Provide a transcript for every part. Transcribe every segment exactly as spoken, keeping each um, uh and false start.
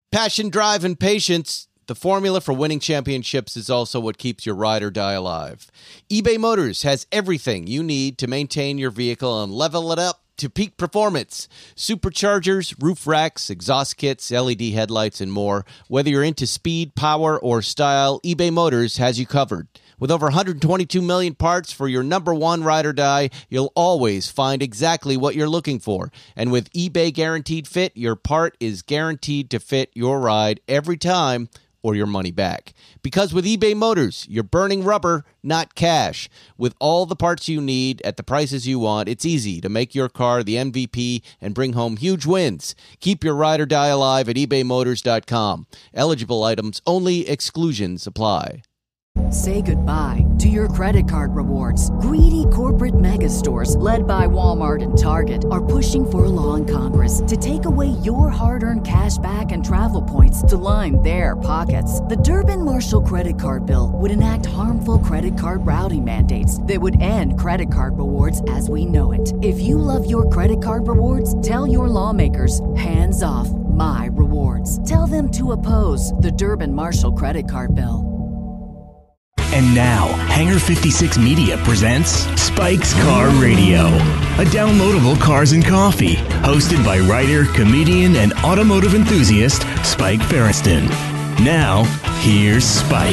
Passion, drive, and patience. The formula for winning championships is also what keeps your ride or die alive. eBay Motors has everything you need to maintain your vehicle and level it up to peak performance. Superchargers, roof racks, exhaust kits, L E D headlights, and more. Whether you're into speed, power, or style, eBay Motors has you covered. With over one hundred twenty-two million parts for your number one ride or die, you'll always find exactly what you're looking for. And with eBay Guaranteed Fit, your part is guaranteed to fit your ride every time or your money back. Because with eBay Motors, you're burning rubber, not cash. With all the parts you need at the prices you want, it's easy to make your car the M V P and bring home huge wins. Keep your ride or die alive at ebay motors dot com. Eligible items only. Exclusions apply. Say goodbye to your credit card rewards. Greedy corporate mega stores, led by Walmart and Target, are pushing for a law in Congress to take away your hard-earned cash back and travel points to line their pockets. The Durbin-Marshall credit card bill would enact harmful credit card routing mandates that would end credit card rewards as we know it. If you love your credit card rewards, tell your lawmakers, hands off my rewards. Tell them to oppose the Durbin-Marshall credit card bill. And now, Hangar fifty-six Media presents Spike's Car Radio, a downloadable cars and coffee, hosted by writer, comedian, and automotive enthusiast Spike Feresten. Now, here's Spike.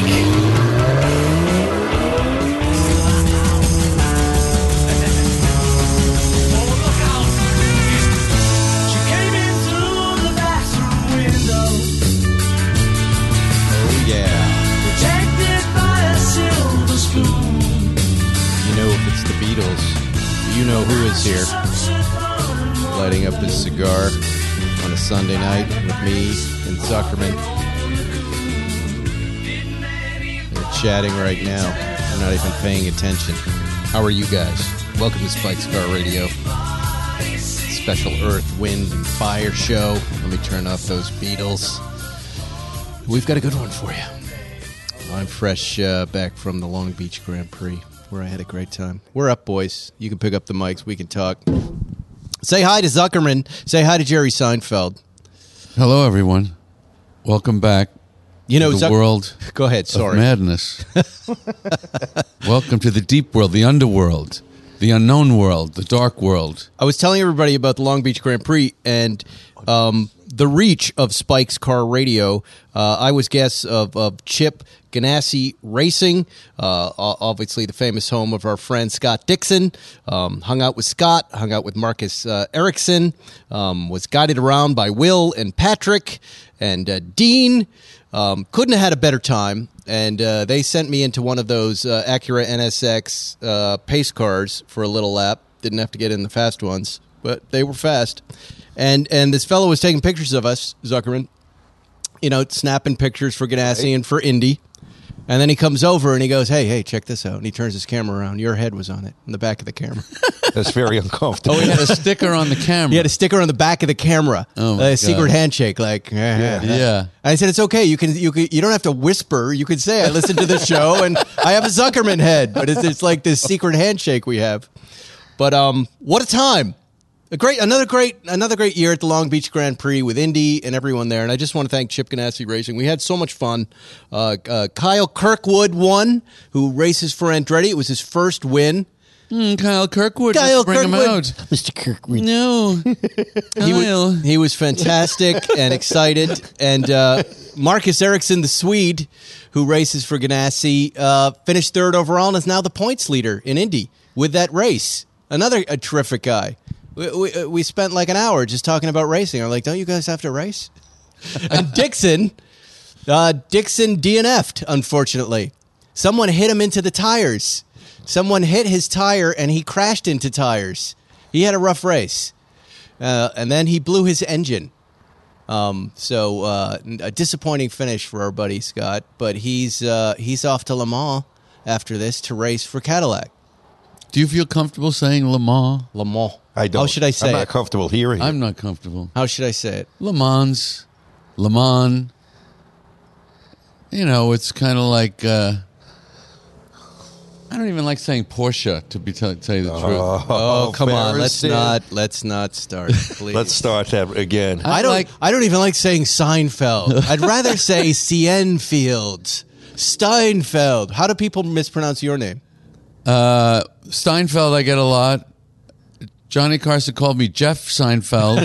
You know who is here, lighting up his cigar on a Sunday night with me and Zuckerman. They're chatting right now. They're not even paying attention. How are you guys? Welcome to Spike's Car Radio. Special Earth, Wind, and Fire show. Let me turn off those Beatles. We've got a good one for you. I'm fresh uh, back from the Long Beach Grand Prix, where I had a great time. We're up, boys. You can pick up the mics. We can talk. Say hi to Zuckerman. Say hi to Jerry Seinfeld. Hello, everyone. Welcome back. You know, to the Zuck- world Go ahead, sorry. of madness. Welcome to the deep world, the underworld, the unknown world, the dark world. I was telling everybody about the Long Beach Grand Prix and um, the reach of Spike's Car Radio. Uh, I was guest of, of Chip Ganassi Racing, uh, obviously the famous home of our friend Scott Dixon. Um, hung out with Scott, hung out with Marcus uh, Erickson, um, was guided around by Will and Patrick and uh, Dean. Um, couldn't have had a better time, and uh, they sent me into one of those uh, Acura N S X uh, pace cars for a little lap. Didn't have to get in the fast ones, but they were fast. And and this fellow was taking pictures of us, Zuckerman, you know, snapping pictures for Ganassi and for Indy. And then he comes over and he goes, hey, hey, check this out. And he turns his camera around. Your head was on it, in the back of the camera. That's very uncomfortable. Oh, he had a sticker on the camera. He had a sticker on the back of the camera. Oh, my a God. secret handshake, like, Yeah. yeah. I said, it's okay. You can, you can, you don't have to whisper. You can say, I listened to the show and I have a Zuckerman head. But it's, it's like this secret handshake we have. But um, what a time. A great, another great, another great year at the Long Beach Grand Prix with Indy and everyone there. And I just want to thank Chip Ganassi Racing. We had so much fun. Uh, uh, Kyle Kirkwood won, who races for Andretti. It was his first win. Mm, Kyle Kirkwood. Kyle Let's bring Kirkwood. him out. Mister Kirkwood. No. He Kyle. was, he was fantastic and excited. And uh, Marcus Ericsson, the Swede, who races for Ganassi, uh, finished third overall and is now the points leader in Indy with that race. Another a terrific guy. We, we, we spent like an hour just talking about racing. I'm like, don't you guys have to race? And Dixon, uh, Dixon D N F'd, unfortunately. Someone hit him into the tires. Someone hit his tire, and he crashed into tires. He had a rough race. Uh, and then he blew his engine. Um, so uh, a disappointing finish for our buddy Scott. But he's uh, he's off to Le Mans after this to race for Cadillac. Do you feel comfortable saying Le Mans? Le Mans. I don't. How should I say I'm not it? comfortable hearing I'm it. not comfortable. How should I say it? Le Mans, Le Mans. You know, it's kind of like, uh, I don't even like saying Porsche, to be tell, tell you the truth. Oh, come on, let's embarrassing. not let's not start, please. Let's start that again. I don't like- I don't even like saying Seinfeld. I'd rather say Sienfield, Steinfeld. How do people mispronounce your name? Uh, Steinfeld, I get a lot. Johnny Carson called me Jeff Seinfeld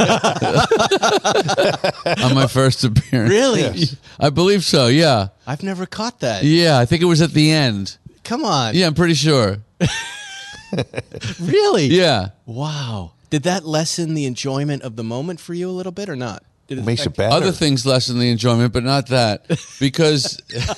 on my first appearance. Really? Yes. I believe so, yeah. I've never caught that. Yeah, I think it was at the end. Come on. Yeah, I'm pretty sure. Really? Yeah. Wow. Did that lessen the enjoyment of the moment for you a little bit or not? Did It makes it affect- better. Other things lessen the enjoyment, but not that. Because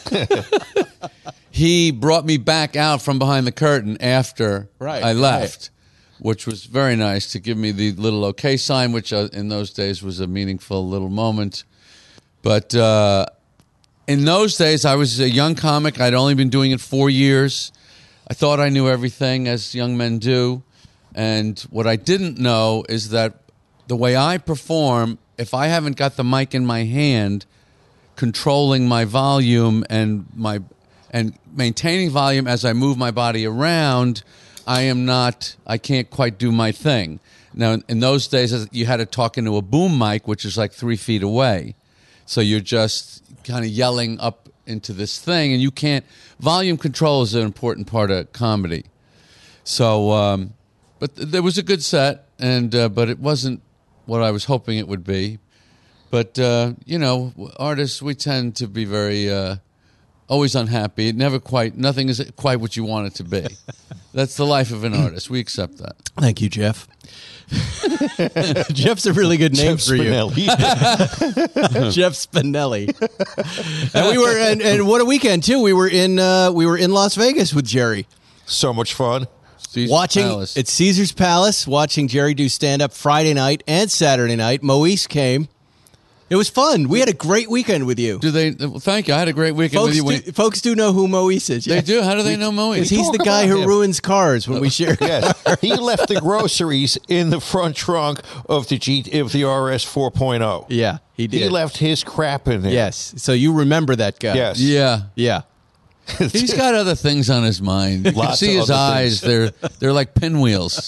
he brought me back out from behind the curtain after Right, I right. left, which was very nice to give me the little okay sign, which uh, in those days was a meaningful little moment. But uh, in those days, I was a young comic. I'd only been doing it four years. I thought I knew everything, as young men do. And what I didn't know is that the way I perform, if I haven't got the mic in my hand, controlling my volume and my and maintaining volume as I move my body around, I am not, I can't quite do my thing. Now, in those days, you had to talk into a boom mic, which is like three feet away. So you're just kind of yelling up into this thing, and you can't, volume control is an important part of comedy. So, um, but th- there was a good set, and uh, but it wasn't what I was hoping it would be. But, uh, you know, artists, we tend to be very, uh, always unhappy. It never quite, nothing is quite what you want it to be. That's the life of an artist. We accept that. Thank you, Jeff. Jeff's a really good name Jeff for you. Spinelli. Jeff Spinelli. And we were and, and what a weekend too. We were in uh, we were in Las Vegas with Jerry. So much fun. Caesar's watching Palace. at Caesar's Palace, watching Jerry do stand up Friday night and Saturday night. Moise came. It was fun. We had a great weekend with you. Do they? Well, thank you. I had a great weekend Folks with you. do, When, folks do know who Moise is. they yeah. do. How do they know Moe? Because he's the Talk guy about who him. ruins cars when we share. Yes, he left the groceries in the front trunk of the G of the R S four point oh. Yeah, he did. He left his crap in there. Yes. So you remember that guy. Yes. Yeah. Yeah. He's got other things on his mind. You can Lots see of his other eyes. They're they're like pinwheels.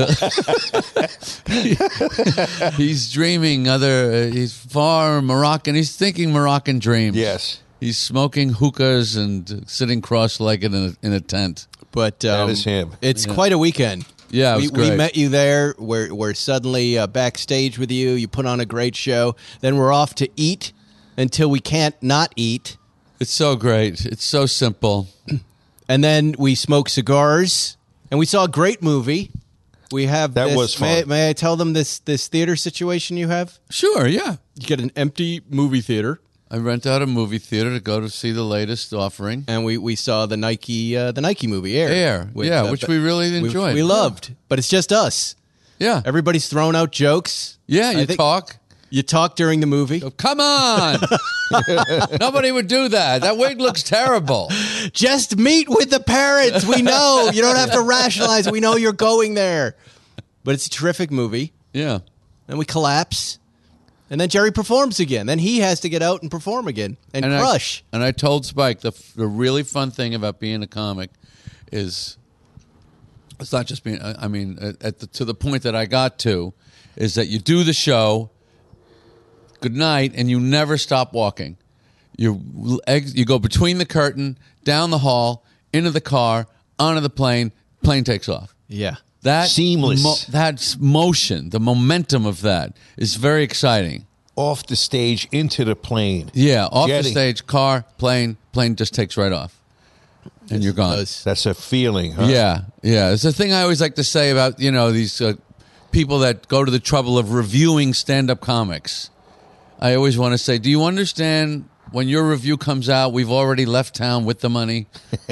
He's dreaming other. Uh, he's far Moroccan. He's thinking Moroccan dreams. Yes. He's smoking hookahs and sitting cross-legged in a, in a tent. But um, is him. It's quite a weekend. Yeah, it we, was great. we met you there. We're we're suddenly uh, backstage with you. You put on a great show. Then we're off to eat until we can't not eat. It's so great. It's so simple. And then we smoked cigars, and we saw a great movie. We have That this, was fun. May, may I tell them this this theater situation you have? Sure, yeah. You get an empty movie theater, I rent out a movie theater to go to see the latest offering. and we, we saw the Nike uh, the Nike movie Air. Air, with, yeah, uh, which Be- we really we- enjoyed. We, loved, but it's just us. Yeah. Everybody's throwing out jokes. Yeah, I you think- talk. You talk during the movie. Come on. Nobody would do that. That wig looks terrible. Just meet with the parents. We know. You don't have to rationalize. We know you're going there. But it's a terrific movie. Yeah. Then we collapse. And then Jerry performs again. Then he has to get out and perform again and, And I- crush. and I told Spike the, the really fun thing about being a comic is it's not just being, I I mean, at at the, to the point that I got to is that you do the show, good night, and you never stop walking. You, ex- you go between the curtain, down the hall, into the car, onto the plane, plane takes off. Yeah. That Seamless. that's motion, the momentum of that is very exciting. Off the stage into the plane. Yeah, off Jetting. the stage, car, plane, plane just takes right off, and you're gone. Does. That's a feeling, huh? Yeah, yeah. It's the thing I always like to say about you know these uh, people that go to the trouble of reviewing stand-up comics. I always want to say, do you understand? When your review comes out, we've already left town with the money.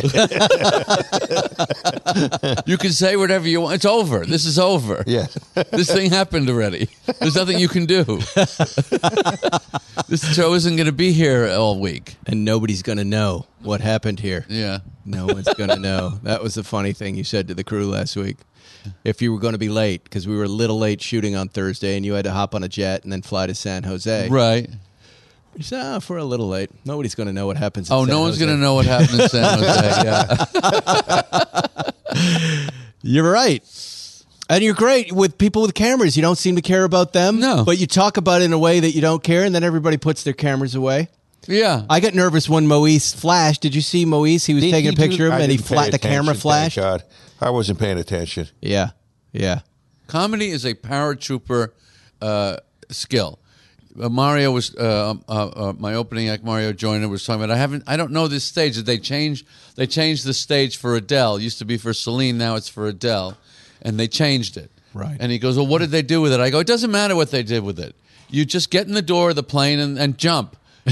You can say whatever you want. It's over. This is over. Yeah. This thing happened already. There's nothing you can do. This show isn't going to be here all week. And nobody's going to know what happened here. Yeah. No one's going to know. That was the funny thing you said to the crew last week. If you were going to be late, because we were a little late shooting on Thursday and you had to hop on a jet and then fly to San Jose. Right. You said, oh, for a little late. Nobody's going to know what happens. In Oh, San no one's Jose. going to know what happened in San Jose. Yeah. You're right. And you're great with people with cameras. You don't seem to care about them. No. But you talk about it in a way that you don't care, and then everybody puts their cameras away. Yeah. I got nervous when Moise flashed. Did you see Moise? He was Did taking he a picture do- of him, I and he didn't pay flat the camera attention, flashed. Thank God. I wasn't paying attention. Yeah, yeah. Comedy is a paratrooper uh, skill. Uh, Mario was uh, uh, uh, my opening act. Mario Joyner was talking about. I haven't. I don't know this stage. Did they change? They changed the stage for Adele. It used to be for Celine. Now it's for Adele, and they changed it. Right. And he goes, "Well, what did they do with it?" I go, "It doesn't matter what they did with it. You just get in the door of the plane and, and jump.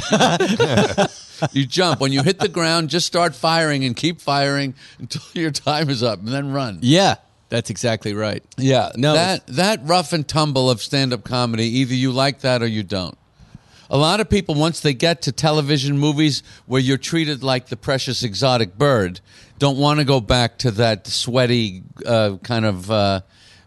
You jump. When you hit the ground, just start firing and keep firing until your time is up, and then run." Yeah, that's exactly right. Yeah, No, that that rough and tumble of stand-up comedy, either you like that or you don't. A lot of people, once they get to television movies where you're treated like the precious exotic bird, don't want to go back to that sweaty, uh, kind of uh,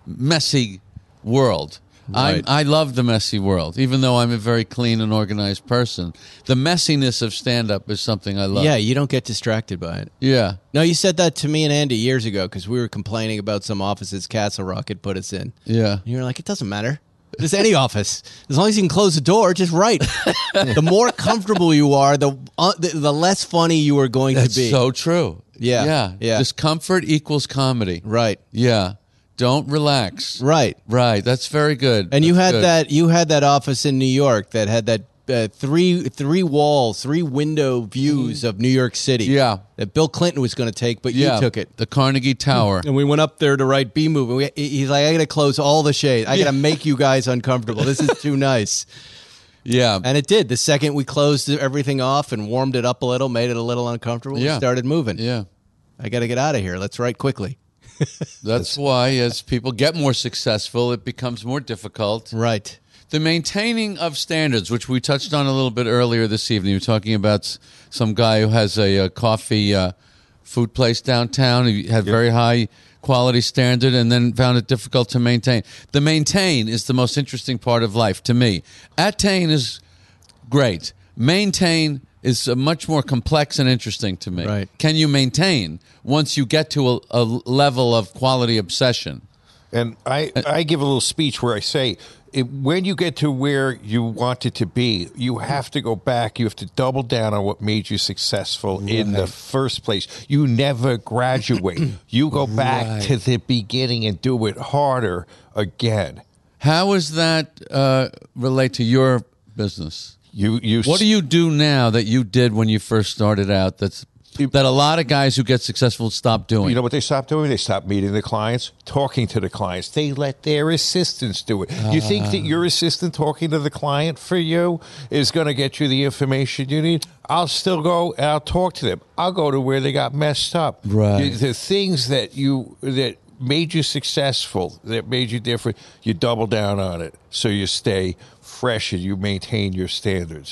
messy world. Right. I, I love the messy world, even though I'm a very clean and organized person. The messiness of stand-up is something I love. Yeah, you don't get distracted by it. Yeah. No, you said that to me and Andy years ago because we were complaining about some offices Castle Rock had put us in. Yeah. And you were like, it doesn't matter. Just any office. As long as you can close the door, just write. The more comfortable you are, the, uh, the the less funny you are going That's to be. so true. Yeah, Yeah. yeah. Discomfort equals comedy. Right, Yeah. Don't relax. right. Right. That's very good. And you That's had good. that you had that office in New York that had that uh, three three wall, three window views of New York City. Yeah. That Bill Clinton was going to take, but Yeah. you took it. The Carnegie Tower. And we went up there to write B movie. We, he's like, I got to close all the shade. I got to make you guys uncomfortable. This is too nice. Yeah. And it did. The second we closed everything off and warmed it up a little, made it a little uncomfortable, Yeah. we started moving. Yeah. I got to get out of here. Let's write quickly. That's why as people get more successful, it becomes more difficult. Right. The maintaining of standards, which we touched on a little bit earlier this evening. You're talking about s- some guy who has a, a coffee uh, food place downtown. He had very high quality standard and then found it difficult to maintain. The maintain is the most interesting part of life to me. Attain is great. Maintain is uh, much more complex and interesting to me. Right. Can you maintain once you get to a, a level of quality obsession? And I, I give a little speech where I say, it, when you get to where you want it to be, you have to go back. You have to double down on what made you successful in the first place. You never graduate. You go back Right. to the beginning and do it harder again. How does that uh, relate to your business? You, you. What do you do now that you did when you first started out that's that a lot of guys who get successful stop doing? You know what they stopped doing? They stopped meeting the clients, talking to the clients. They let their assistants do it. You think that your assistant talking to the client for you is going to get you the information you need? I'll still go and I'll talk to them. I'll go to where they got messed up. Right. You- The things that you that made you successful, that made you different, you double down on it so you stay fresh and you maintain your standards.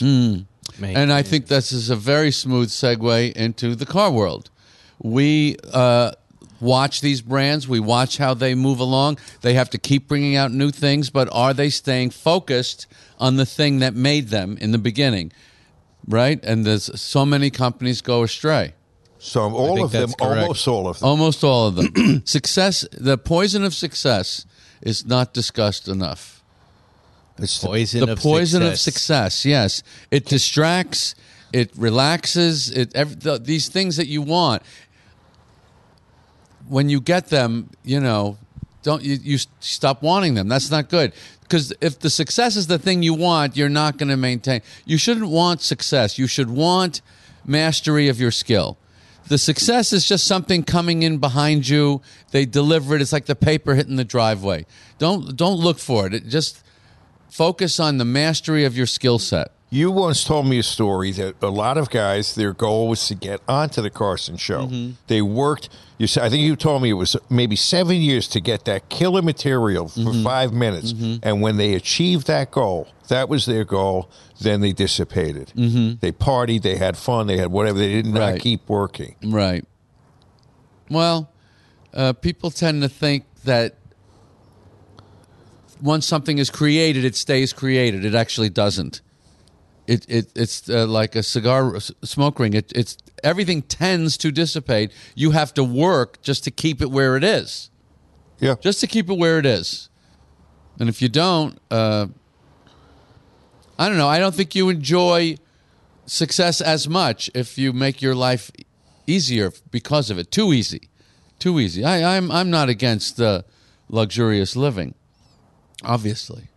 And I think this is a very smooth segue into the car world. We uh, watch these brands. We watch how they move along. They have to keep bringing out new things, but are they staying focused on the thing that made them in the beginning? Right? And there's so many companies go astray. So all think of them, that's correct. almost all of them. Almost all of them. Success, the poison of success is not discussed enough. It's the- Poison the of poison success. of success, yes. It distracts, it relaxes, it ev- the, these things that you want. When you get them, you know, don't you, you s- stop wanting them. That's not good. Because if the success is the thing you want, you're not going to maintain. You shouldn't want success. You should want mastery of your skill. The success is just something coming in behind you. They deliver it. It's like the paper hitting the driveway. Don't don't look for it. It just focus on the mastery of your skill set. You once told me a story that a lot of guys, their goal was to get onto the Carson show. Mm-hmm. They worked, you said, I think you told me it was maybe seven years to get that killer material for Mm-hmm. five minutes. And when they achieved that goal, that was their goal, then they dissipated. Mm-hmm. They partied, they had fun, they had whatever. They did not Right. keep working. Right. Well, uh, people tend to think that once something is created, it stays created. It actually doesn't. it, it it's uh, like a cigar smoke ring. It, it's everything tends to dissipate. You have to work just to keep it where it is. Yeah. Just to keep it where it is. And if you don't, uh, I don't know. I don't think you enjoy success as much if you make your life easier because of it. Too easy. Too easy. I, I'm I'm not against uh, luxurious living, obviously.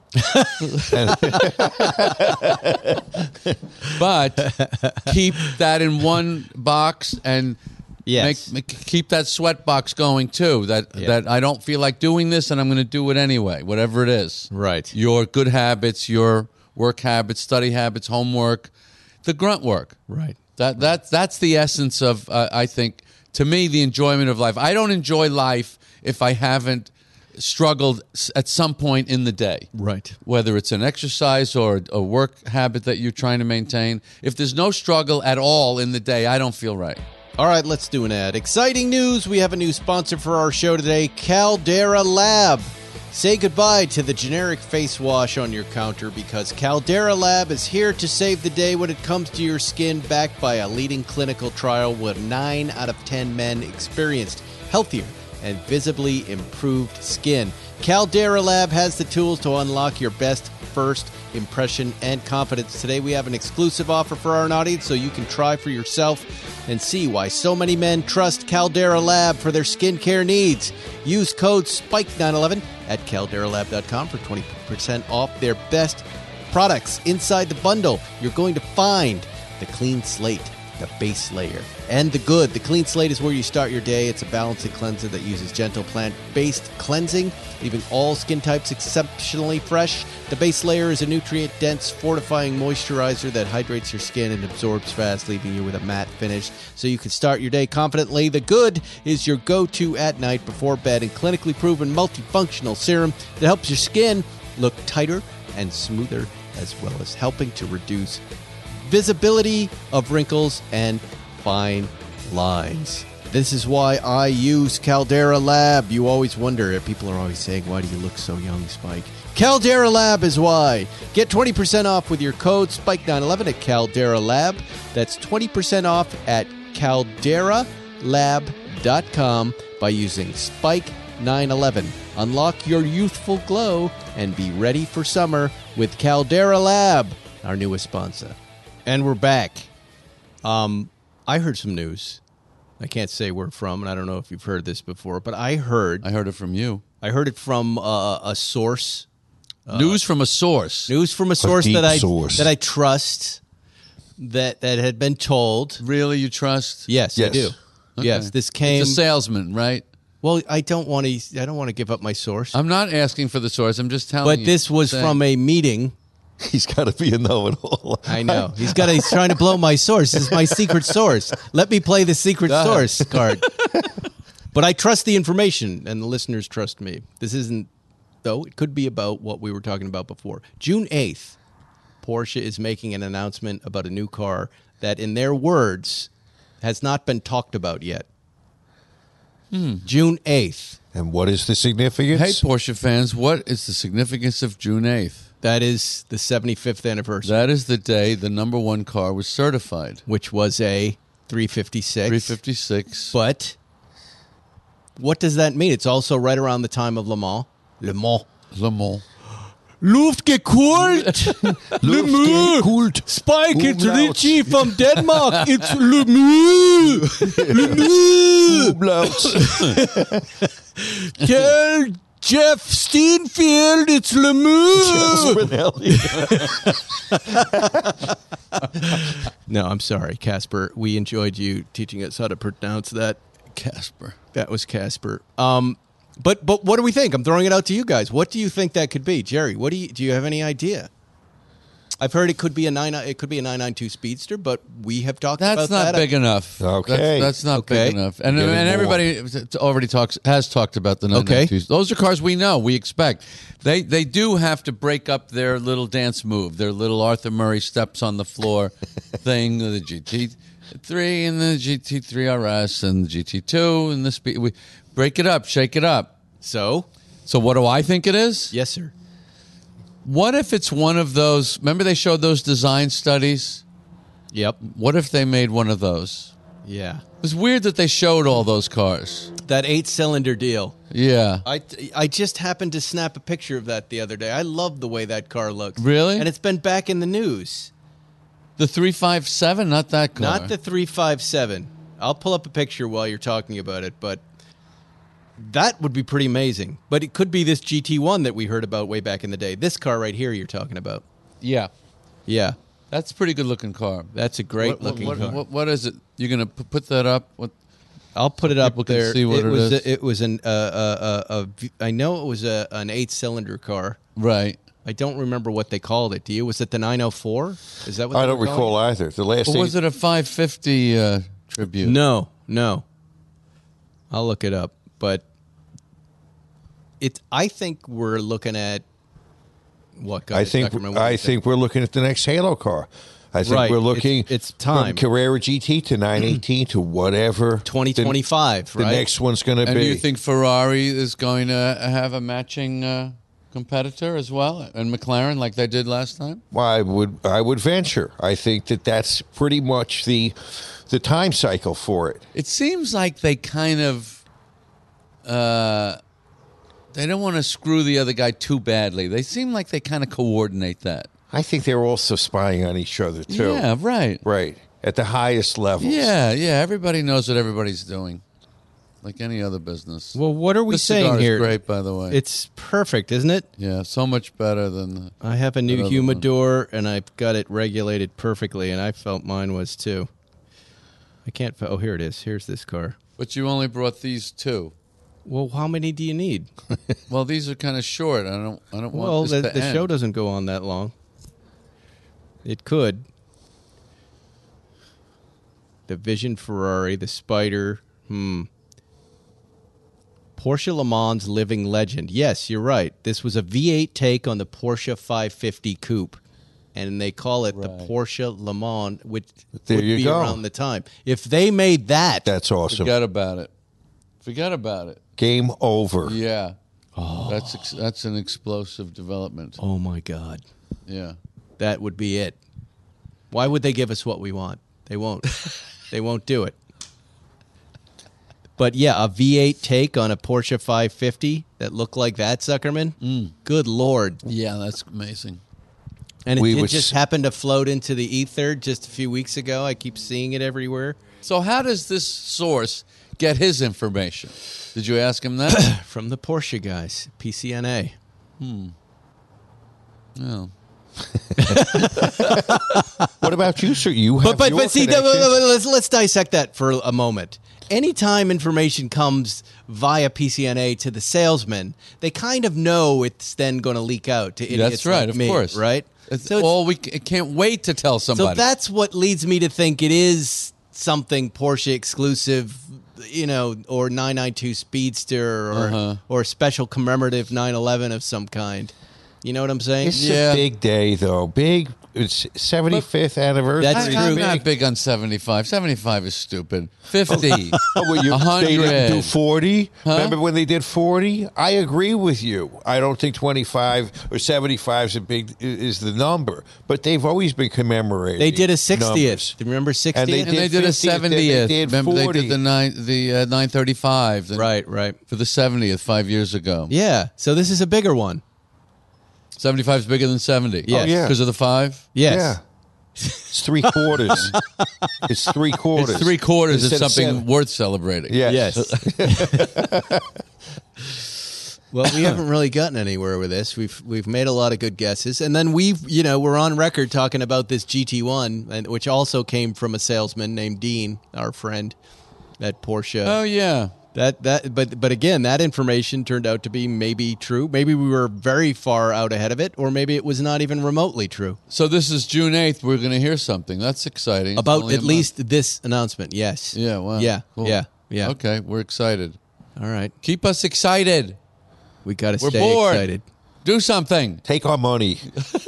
But keep that in one box and Yes. make, make keep that sweat box going too. That Yeah. that I don't feel like doing this and I'm going to do it anyway, whatever it is. Right. Your good habits, your work habits, study habits, homework, the grunt work. Right. That that that's the essence of uh, I think to me the enjoyment of life. I don't enjoy life if I haven't struggled s- at some point in the day. Right. Whether it's an exercise or a work habit that you're trying to maintain, if there's no struggle at all in the day, I don't feel right. All right, let's do an ad. Exciting news. We have a new sponsor for our show today, Caldera Lab. Say goodbye to the generic face wash on your counter because Caldera Lab is here to save the day when it comes to your skin, backed by a leading clinical trial where nine out of ten men experienced healthier and visibly improved skin. Caldera Lab has the tools to unlock your best first impression and confidence. Today we have an exclusive offer for our audience so you can try for yourself and see why so many men trust Caldera Lab for their skincare needs. Use code spike nine eleven at caldera lab dot com for twenty percent off their best products. Inside the bundle, you're going to find the Clean Slate, the base layer, and the Good. The Clean Slate is where you start your day. It's a balancing cleanser that uses gentle plant-based cleansing, leaving all skin types exceptionally fresh. The base layer is a nutrient-dense, fortifying moisturizer that hydrates your skin and absorbs fast, leaving you with a matte finish so you can start your day confidently. The Good is your go-to at night before bed and clinically proven multifunctional serum that helps your skin look tighter and smoother, as well as helping to reduce visibility of wrinkles and fine lines. This is why I use Caldera Lab. You always wonder, people are always saying, why do you look so young, Spike? Caldera Lab is why. Get twenty percent off with your code spike nine eleven at Caldera Lab. That's twenty percent off at caldera lab dot com by using spike nine eleven. Unlock your youthful glow and be ready for summer with Caldera Lab, our newest sponsor. And we're back. Um, I heard some news. I can't say where from, and I don't know if you've heard this before, but I heard I heard it from you. I heard it from uh, a source. News from a source. News from a source deep that I source. that I trust. That that had been told. Really, you trust? Yes, I Yes. do. Yes, this came. It's a salesman, right? Well, I don't want to. I don't want to give up my source. I'm not asking for the source. I'm just telling but you. this was Saying. from a meeting. He's got to be a know-it-all. I know he's got. He's trying to blow my source. This is my secret source. Let me play the secret source card. But I trust the information, and the listeners trust me. This isn't, though. It could be about what we were talking about before. June eighth, Porsche is making an announcement about a new car that, in their words, has not been talked about yet. Hmm. June eighth. And what is the significance? Hey, Porsche fans, what is the significance of June eighth? That is the seventy-fifth anniversary, That is the day the number one car was certified. which was a three fifty-six. three fifty-six. But what does that mean? It's also right around the time of Le Mans. Le Mans. Le Mans. Luftgekult. Le Mans. Luftgekult. Spike, it's Umlaut. Richie from Denmark. It's Le Mans. Le Mans. Umlaut. Tell Jeff Steinfeld it's Le Mans. No, I'm sorry, Casper. We enjoyed you teaching us how to pronounce that. Casper. That was Casper. Um, but but what do we think? I'm throwing it out to you guys. What do you think that could be, Jerry? What do you do? You have any idea? I've heard it could be a nine. It could be a nine ninety-two Speedster, but we have talked That's about not that. big enough. Okay. That's, that's not Okay. big enough. And Getting and more. everybody already talks has talked about the nine ninety-twos. Those are cars we know, we expect. They they do have to break up their little dance move, their little Arthur Murray steps on the floor thing, the G T three and the G T three R S and the G T two and the speed. We break it up, shake it up. So, So what do I think it is? yes, sir. What if it's one of those? Remember they showed those design studies? Yep. What if they made one of those? Yeah. It was weird that they showed all those cars. That eight-cylinder deal. Yeah. I, I just happened to snap a picture of that the other day. I love the way that car looks. Really? And it's been back in the news. The three five seven, not that car. Not the three five seven. I'll pull up a picture while you're talking about it, but that would be pretty amazing. But it could be this G T one that we heard about way back in the day. This car right here you're talking about. Yeah. Yeah. That's a pretty good looking car. That's a great What- what- looking what, car. What, what is it? You're going to put that up? What? I'll put it up people can there. see what it was is. A, it was an uh, uh, uh, uh, I know it was a, an eight-cylinder car. Right. I don't remember what they called it. Do you? Was it the nine oh four? Is that what I they don't were calling recall either. The last Or thing, was it a five fifty uh, tribute? No, no. I'll look it up, but it. I think we're looking at what? I guys, think Zuckerman, what do you I think we're looking at the next Halo car. I think Right. we're looking. It's- it's time. from Carrera G T to nine eighteen to whatever twenty twenty-five, The, the right? next one's going to And be. do you think Ferrari is going to have a matching uh, competitor as well, and McLaren like they did last time? Well, I would I would venture. I think that that's pretty much the the time cycle for it. It seems like they kind of uh, they don't want to screw the other guy too badly. They seem like they kind of coordinate that. I think they're also spying on each other too. Yeah, right. Right. At the highest levels. Yeah, yeah. Everybody knows what everybody's doing, like any other business. Well, what are we This saying cigar is here? great, by the way. It's perfect, isn't it? yeah, so much better than the. I have a new That other humidor, and I've got it regulated perfectly, and I felt mine was too. I can't. Oh, here it is. Here's this car. But you only brought these two. Well, how many do you need? Well, these are kind of short. I don't. I don't Well, want this the, to the end. show doesn't go on that long. It could. The Vision Ferrari, the Spider. Hmm. Porsche Le Mans Living Legend. Yes, you're right. This was a V eight take on the Porsche five fifty Coupe. And they call it the Right. Porsche Le Mans, which There would you be go. around the time. If they made that, That's awesome. Forget about it. Forget about it. Game over. Yeah. Oh. That's ex- that's an explosive development. oh my God, Yeah. that would be it. Why would they give us what we want? They won't. They won't do it. But yeah, a V eight take on a Porsche five fifty that looked like that, Zuckerman. Mm. Good Lord. Yeah, that's amazing. And it, We it would just s- happened to float into the ether just a few weeks ago. I keep seeing it everywhere. So how does this source get his information? Did you ask him that? From the Porsche guys, P C N A. No. What about you, sir? You have But but your but see, connections. let's let's dissect that for a moment. Anytime information comes via P C N A to the salesman, they kind of know it's then going to leak out to idiots That's right, like of me, course. right? It's So it's- all we c- can't wait to tell So somebody. that's what leads me to think it is something Porsche exclusive, you know, or nine ninety-two Speedster or Uh-huh. or special commemorative nine eleven of some kind. You know what I'm saying? It's Yeah. a big day, though. Big. It's seventy-fifth anniversary. That's I, true. I'm Big. not big on seventy-five. seventy-five is stupid. fifty. Oh, well, you, A they didn't do hundred. forty. Remember when they did forty? I agree with you. I don't think twenty-five or seventy-five is a big is the number, but they've always been commemorating. They did a sixtieth. numbers. Remember sixtieth? And they And they did a fiftieth, then they seventieth. did Remember they forty. did the nine the uh, nine thirty-five. the- Right, right. For the seventieth five years ago. Yeah. So this is a bigger one. seventy-five is bigger than seventy. Yes. Oh, yeah. Because of the five? Yes. Yeah. It's three quarters. It's three quarters. It's three quarters. It's Instead of something seven. worth celebrating. Yes. Yes. Well, we haven't really gotten anywhere with this. We've we've made a lot of good guesses, and then we've you know we're on record talking about this G T one, and which also came from a salesman named Dean, our friend at Porsche. Oh, yeah. That that but but again, that information turned out to be maybe true. Maybe we were very far out ahead of it, or maybe it was not even remotely true. So this is June eighth. We're going to hear something. That's exciting. It's About only a at month. least this announcement. Yes. Yeah, wow. Yeah. Cool. Yeah. Yeah. Okay, we're excited. All right. Keep us excited. We got to We're stay bored. excited. Do something. Take our money.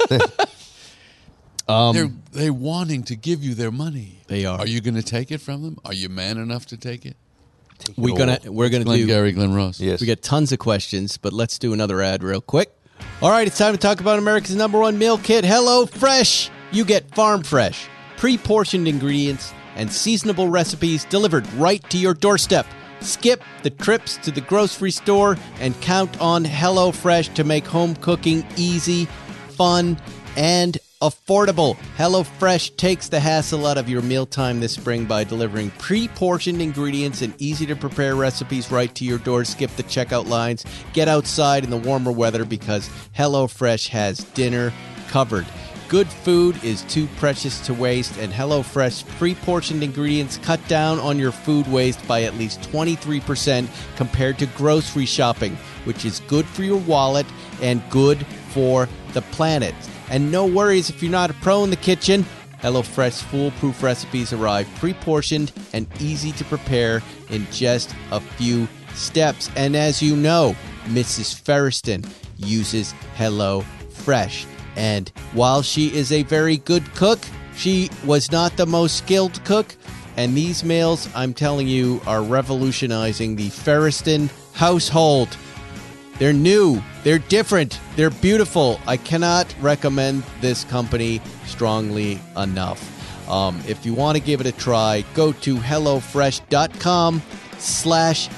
Um, they're they're wanting to give you their money. They are. Are you going to take it from them? Are you man enough to take it? we it gonna all. we're gonna Glenn do. Gary, Glenn Ross. Yes. We got tons of questions, but let's do another ad real quick. All right, it's time to talk about America's number one meal kit, HelloFresh. You get farm fresh, pre-portioned ingredients, and seasonable recipes delivered right to your doorstep. Skip the trips to the grocery store and count on HelloFresh to make home cooking easy, fun, and affordable. HelloFresh takes the hassle out of your mealtime this spring by delivering pre-portioned ingredients and easy-to-prepare recipes right to your door. Skip the checkout lines. Get outside in the warmer weather because HelloFresh has dinner covered. Good food is too precious to waste, and HelloFresh pre-portioned ingredients cut down on your food waste by at least twenty-three percent compared to grocery shopping, which is good for your wallet and good for the planet. And no worries if you're not a pro in the kitchen. HelloFresh foolproof recipes arrive pre-portioned and easy to prepare in just a few steps. And as you know, Missus Ferriston uses HelloFresh. And while she is a very good cook, she was not the most skilled cook. And these meals, I'm telling you, are revolutionizing the Ferriston household. They're new. They're different. They're beautiful. I cannot recommend this company strongly enough. Um, if you want to give it a try, go to HelloFresh.com slash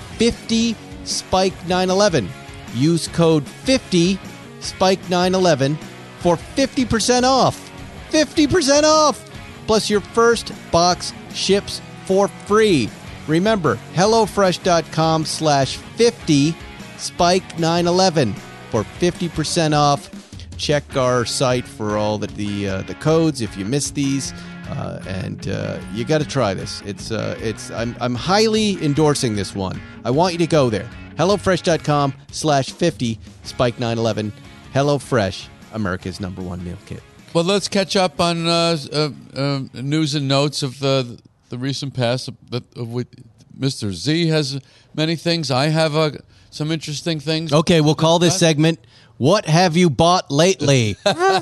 50 Spike 911. Use code fifty Spike nine eleven for fifty percent off. fifty percent off! Plus your first box ships for free. Remember, HelloFresh.com slash 50 Spike nine eleven for fifty percent off. Check our site for all the the, uh, the codes if you missed these, uh, and uh, you got to try this. It's uh, it's I'm I'm highly endorsing this one. I want you to go there. HelloFresh.com slash 50 Spike nine eleven. HelloFresh, America's number one meal kit. Well, let's catch up on uh, uh, uh, news and notes of the the recent past. Of, of, of, Mister Z has many things. I have uh, some interesting things. Okay, we'll call this segment, What Have You Bought Lately?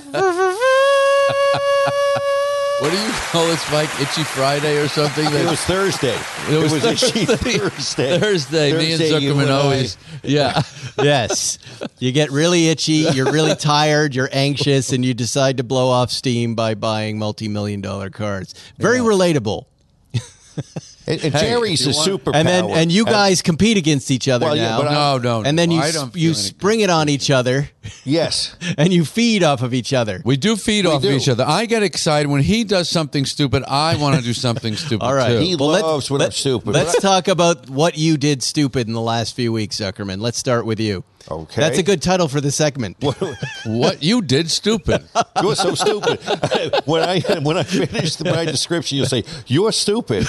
What do you call it, Spike? Itchy Friday or something? It was Thursday. It was, it was Thursday. Itchy Thursday. Thursday. Me and Thursday, you Zuckerman and I. always. Yeah. Yes. You get really itchy, you're really tired, you're anxious, and you decide to blow off steam by buying multi-million dollar cars. Very Yeah. relatable. And, and Hey, Jerry's a if you want- superpower. And then and you guys compete against each other Well, yeah, now. but I- No, no. and then no, you I s- don't feel you any spring it on each other yes. and you feed off of each other. We do feed off do. of each other. I get excited when he does something stupid. I want to do something stupid All right. too. He Well, let's- loves when let- I'm stupid. Let's talk about what you did stupid in the last few weeks, Zuckerman. Let's start with you. Okay. That's a good title for the segment. What you did stupid. You're so stupid. when I when I finish my description, you'll say, "You're stupid."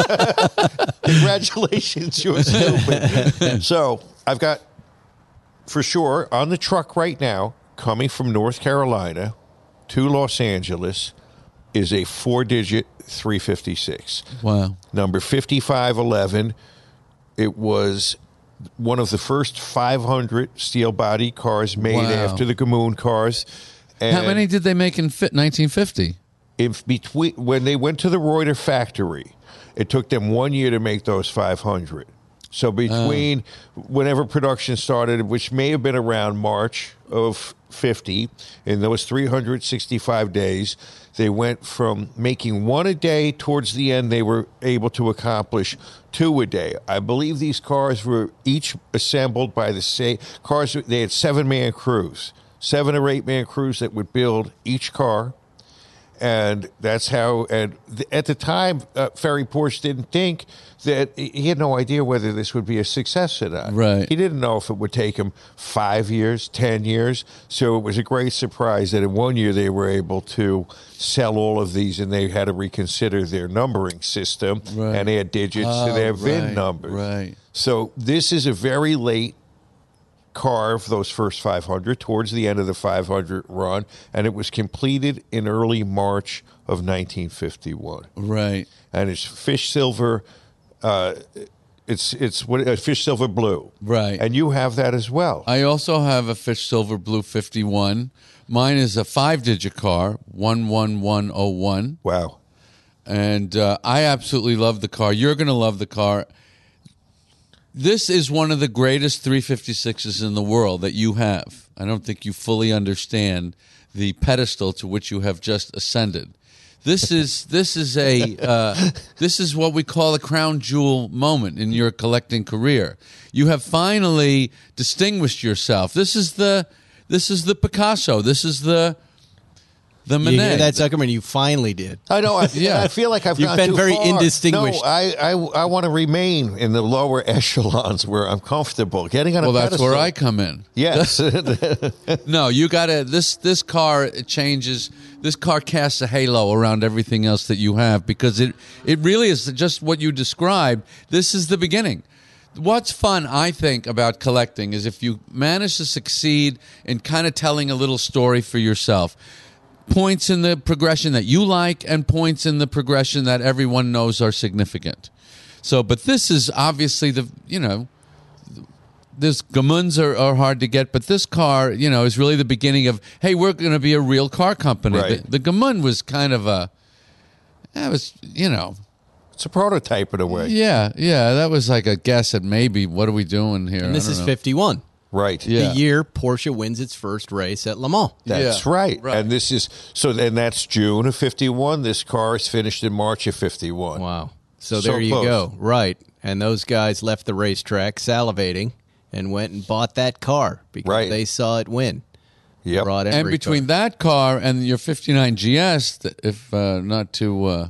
Congratulations, you're stupid. So I've got, for sure, on the truck right now, coming from North Carolina to Los Angeles, is a four-digit three fifty-six. Wow. Number fifty-five eleven. It was one of the first five hundred steel body cars made Wow. after the Gamoon cars. And How many did they make in fit nineteen fifty? if between when they went to the Reuter factory, it took them one year to make those five hundred. So between whenever production started, which may have been around March of fifty, in those three hundred sixty-five days, they went from making one a day towards the end, they were able to accomplish two a day. I believe these cars were each assembled by the same cars. They had seven-man crews, seven or eight-man crews that would build each car. And that's how, and th- at the time, uh, Ferry Porsche didn't think that, he had no idea whether this would be a success or not. Right. He didn't know if it would take him five years, ten years. So it was a great surprise that in one year they were able to sell all of these, and they had to reconsider their numbering system Right. and add digits to Oh, their V I N right, numbers. right. So this is a very late carve, those first five hundred, towards the end of the five hundred run, and it was completed in early March of nineteen fifty-one. Right. And it's fish silver, uh, it's it's what uh, fish silver blue, Right. And you have that as well. I also have a Fish Silver Blue fifty-one. Mine is a five-digit car, one one one oh one. Wow. And uh, I absolutely love the car. You're going to love the car. this is one of the greatest three fifty-sixes in the world that you have. I don't think you fully understand the pedestal to which you have just ascended. This is this is a uh, this is what we call a crown jewel moment in your collecting career. You have finally distinguished yourself. This is the this is the Picasso. This is the the You Manet. hear that, Zuckerman? You finally did. I know. I, Yeah. I feel like I've You've gone been too very far. indistinguished. No, I, I, I want to remain in the lower echelons where I'm comfortable. Getting on well, a that's pedestal. where I come in. Yes. No, you got to this this car it changes. This car casts a halo around everything else that you have because it it really is just what you described. This is the beginning. What's fun, I think, about collecting is if you manage to succeed in kind of telling a little story for yourself. Points in the progression that you like and points in the progression that everyone knows are significant. So, but this is obviously the, you know, this Gamuns are, are hard to get, but this car, you know, is really the beginning of, hey, we're going to be a real car company. Right. The, the Gamun was kind of a, that was, you know, It's a prototype in a way. yeah, yeah, that was like a guess at maybe what are we doing here? And this I don't is know. fifty-one. Right. Yeah. The year Porsche wins its first race at Le Mans. That's Yeah. right. Right. And this is so and that's June of fifty-one. This car is finished in March of fifty-one. Wow. So So there you close. go. Right. And those guys left the racetrack salivating and went and bought that car because Right. they saw it win. Yep. Brought every And between car. that car and your fifty-nine G S, th- if uh, not to uh,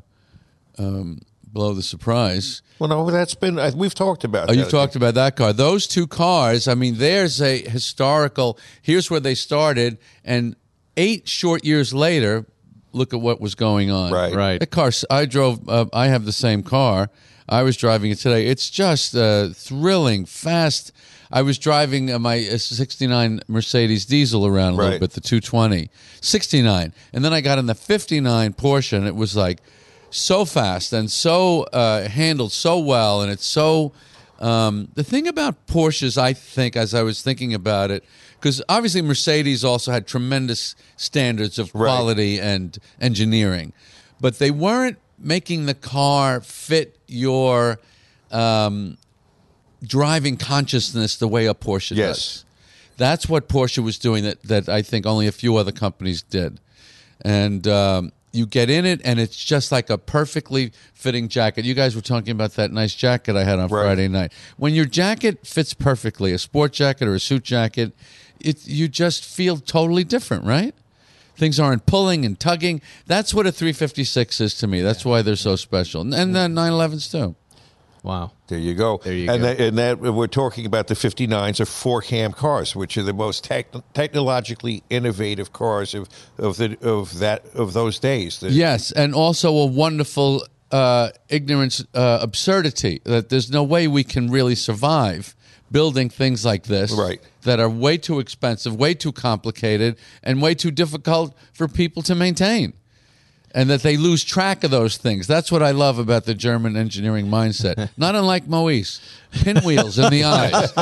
um, blow the surprise. Well, no, that's been uh, we've talked about. Oh, that. you've talked about that car. Those two cars, I mean, there's a historical, here's where they started, and eight short years later, look at what was going on. Right. Right. The car, I drove, uh, I have the same car. I was driving it today. It's just uh, thrilling, fast. I was driving uh, my uh, sixty-nine Mercedes diesel around a little Right. bit, the two twenty. sixty-nine. And then I got in the fifty-nine Porsche, and it was like, so fast and so uh, handled so well, and it's so. Um, the thing about Porsches, I think, as I was thinking about it, because obviously Mercedes also had tremendous standards of Right. quality and engineering, but they weren't making the car fit your um, driving consciousness the way a Porsche Yes. does. That's what Porsche was doing that, that I think only a few other companies did. And um, you get in it, and it's just like a perfectly fitting jacket. You guys were talking about that nice jacket I had on Right. Friday night. When your jacket fits perfectly, a sport jacket or a suit jacket, it you just feel totally different, right? Things aren't pulling and tugging. That's what a three fifty-six is to me. That's why they're so special. And the nine elevens too. Wow. There you go. There you and go. That, and that we're talking about the fifty-nines are four-cam cars, which are the most tech, technologically innovative cars of of the of that of those days. The- Yes, and also a wonderful uh, ignorance uh, absurdity that there's no way we can really survive building things like this Right. that are way too expensive, way too complicated, and way too difficult for people to maintain. And that they lose track of those things. That's what I love about the German engineering mindset. Not unlike Moise. Pinwheels in the eyes.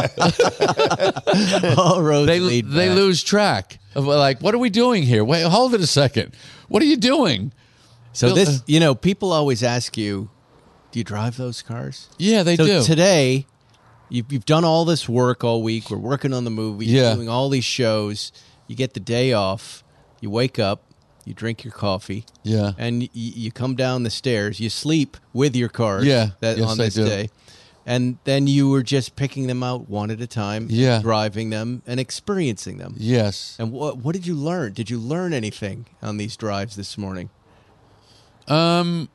All roads They, lead they back. lose track of like, what are we doing here? Wait, hold it a second. What are you doing? So Bill- this, you know, people always ask you, do you drive those cars? Yeah, they so do. today, you've, you've done all this work all week. We're working on the movie. Yeah. You're doing all these shows. You get the day off. You wake up. You drink your coffee. Yeah. And y- you come down the stairs. You sleep with your cars. Yeah. That, Yes, on I this do. day. And then you were just picking them out one at a time. Yeah. Driving them and experiencing them. Yes. And what what did you learn? Did you learn anything on these drives this morning? Um.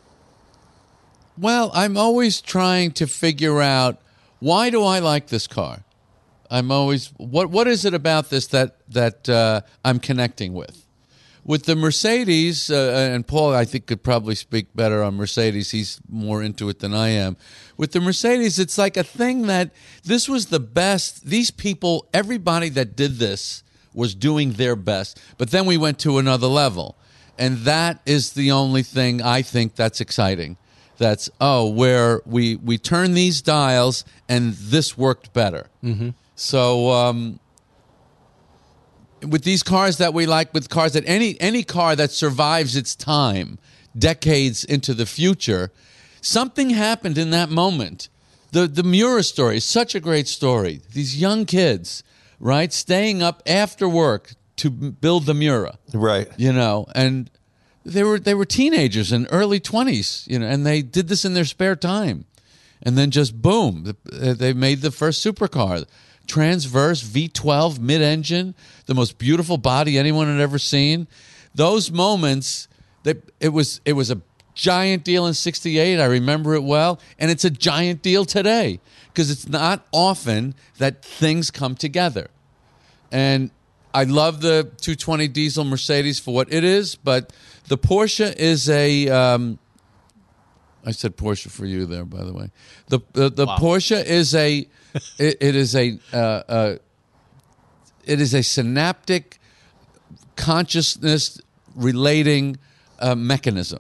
Well, I'm always trying to figure out why do I like this car. I'm always what what is it about this that that uh, I'm connecting with? With the Mercedes, uh, and Paul, I think, could probably speak better on Mercedes. He's more into it than I am. With the Mercedes, it's like a thing that this was the best. These people, everybody that did this was doing their best. But then we went to another level. And that is the only thing I think that's exciting. That's, oh, where we, we turn these dials and this worked better. Mm-hmm. So, um, with these cars that we like, with cars that any any car that survives its time, decades into the future, something happened in that moment The the Miura story is such a great story. These young kids, right, staying up after work to build the Miura. Right. You know, and they were they were teenagers in early twenties, you know, and they did this in their spare time. And then just boom, they made the first supercar. Transverse V twelve mid-engine, the most beautiful body anyone had ever seen. Those moments, they, it was it was a giant deal in sixty-eight. I remember it well, and it's a giant deal today because it's not often that things come together. And I love the two twenty diesel Mercedes for what it is, but the Porsche is a. Um, I said Porsche for you there, by the way. The the, the wow. Porsche is a. It, it is a uh, uh, it is a synaptic consciousness relating uh, mechanism.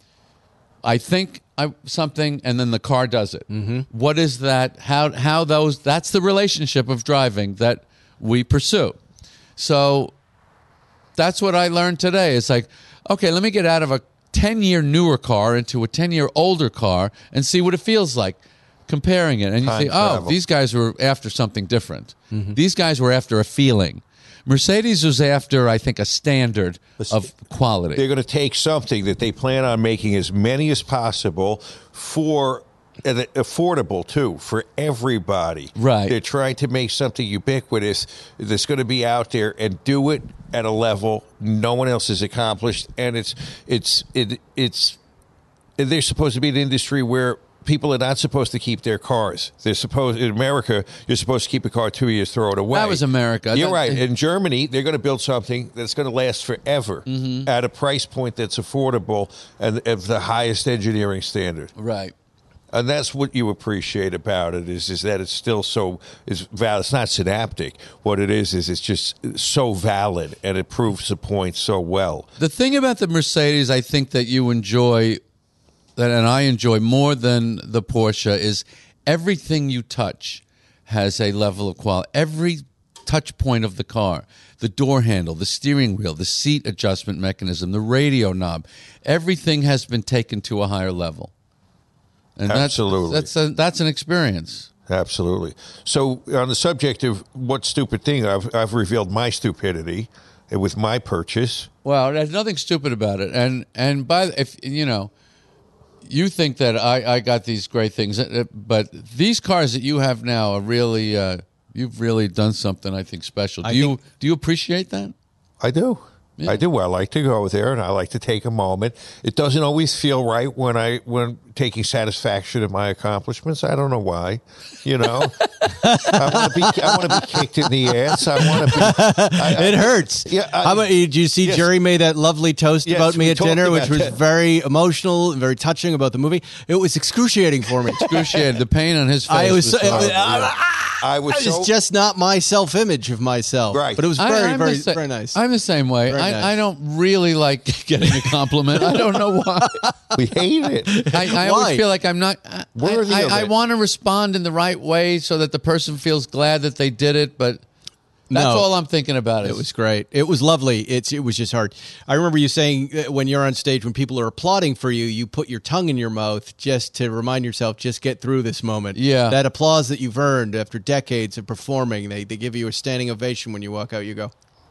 I think I, something, and then the car does it. Mm-hmm. What is that? How how those? That's the relationship of driving that we pursue. So that's what I learned today. It's like, okay, let me get out of a ten-year newer car into a ten-year older car and see what it feels like. Comparing it, and you say, oh, these guys were after something different. Mm-hmm. These guys were after a feeling. Mercedes was after, I think, a standard of quality. They're going to take something that they plan on making as many as possible for and affordable, too, for everybody. Right. They're trying to make something ubiquitous that's going to be out there and do it at a level no one else has accomplished. And it's it's it, it's they're supposed to be an industry where people are not supposed to keep their cars. They're supposed in America. You're supposed to keep a car two years, throw it away. That was America. You're that, right. In Germany, they're going to build something that's going to last forever mm-hmm. at a price point that's affordable and of the highest engineering standard. Right. And that's what you appreciate about it is is that it's still so is valid. It's not synaptic. What it is is it's just so valid and it proves the point so well. The thing about the Mercedes, I think that you enjoy. That and I enjoy more than the Porsche is everything you touch has a level of quality. Every touch point of the car, the door handle, the steering wheel, the seat adjustment mechanism, the radio knob, everything has been taken to a higher level. And Absolutely. That's that's, a, that's an experience. Absolutely. So on the subject of what stupid thing, I've I've revealed my stupidity with my purchase. Well, there's nothing stupid about it. And and by if you know. You think that I, I got these great things, but these cars that you have now are really, uh, you've really done something, I think, special. Do I you think, do you appreciate that? I do. Yeah. I do. I like to go there, and I like to take a moment. It doesn't always feel right when I when taking satisfaction in my accomplishments. I don't know why. You know, I want to be. I want to be kicked in the ass. I want to be. I, it I, hurts. Yeah. I, How about you? Did you see yes. Jerry made that lovely toast yes, about me at dinner, which was that. very emotional and very touching about the movie? It was excruciating for me. Excruciating. The pain on his face. I was. was so, uh, yeah. I was, so, just not my self-image of myself. Right. But it was very, I, very, sa- very nice. I'm the same way. I, nice. I don't really like getting a compliment. I don't know why. We hate it. I, I always feel like I'm not. I, Worthy I, of I, I it. want to respond in the right way so that the person feels glad that they did it, but that's no, all I'm thinking about. It was great. It was lovely. It's it was just hard. I remember you saying when you're on stage, when people are applauding for you, you put your tongue in your mouth just to remind yourself, just get through this moment. Yeah. That applause that you've earned after decades of performing, they, they give you a standing ovation when you walk out, you go.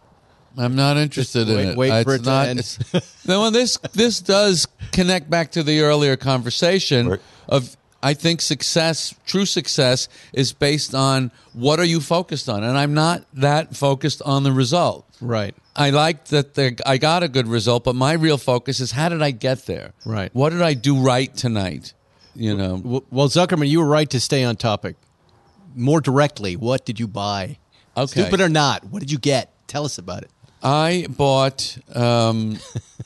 I'm not interested wait, in it. Wait it's for it not, to end. No, this, this does connect back to the earlier conversation right. of I think success, true success, is based on what are you focused on, and I'm not that focused on the result. Right. I like that the, I got a good result, but my real focus is how did I get there? Right. What did I do right tonight? You know. Well, Zuckerman, you were right to stay on topic. More directly, what did you buy? Okay. Stupid or not, what did you get? Tell us about it. I bought. Um,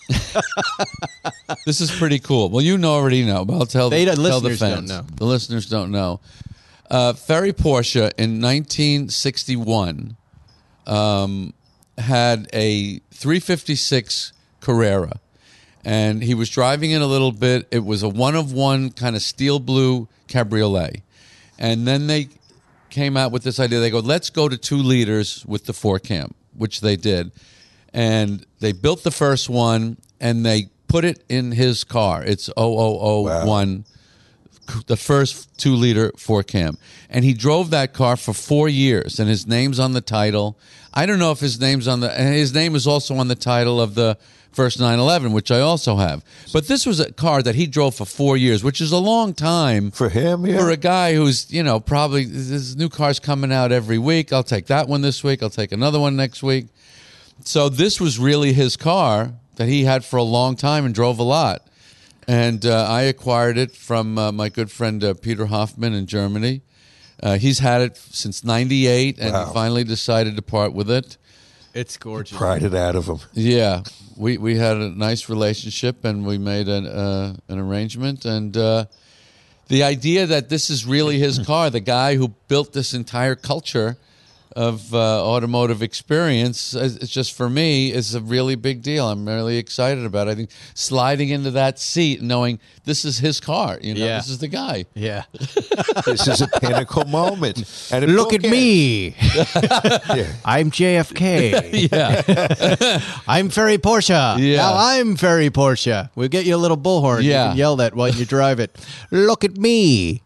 this is pretty cool. Well, you know already know, but I'll tell, they, the, the tell the listeners fans. Don't know. The listeners don't know. Uh, Ferry Porsche in nineteen sixty-one um, had a three fifty-six Carrera, and he was driving it a little bit. It was a one-of-one kind of steel blue cabriolet, and then they came out with this idea. They go, let's go to two liters with the four cam, which they did. And they built the first one, and they put it in his car. It's oh oh oh one wow. the first two liter four cam, and he drove that car for four years, and his name's on the title. I don't know if his name's on the, and his name is also on the title of the first nine eleven, which I also have. But this was a car that he drove for four years, which is a long time For him, yeah. for a guy who's, you know, probably there's new cars coming out every week. I'll take that one this week. I'll take another one next week. So this was really his car that he had for a long time and drove a lot. And uh, I acquired it from uh, my good friend uh, Peter Hoffman in Germany. Uh, he's had it since ninety-eight, and Wow. he finally decided to part with it. It's gorgeous. Pried it out of him. Yeah, we, we had a nice relationship, and we made an uh, an arrangement. And uh, the idea that this is really his car, the guy who built this entire culture of uh, automotive experience, it's just for me is a really big deal. I'm really excited about it. I think sliding into that seat, knowing this is his car, you know, Yeah. this is the guy. Yeah. This is a pinnacle moment. And it Look at bookends. me. Yeah. I'm J F K. Yeah, I'm Ferry Porsche. Yeah. Now I'm Ferry Porsche. We'll get you a little bullhorn. Yeah. You can yell that while you drive it. Look at me.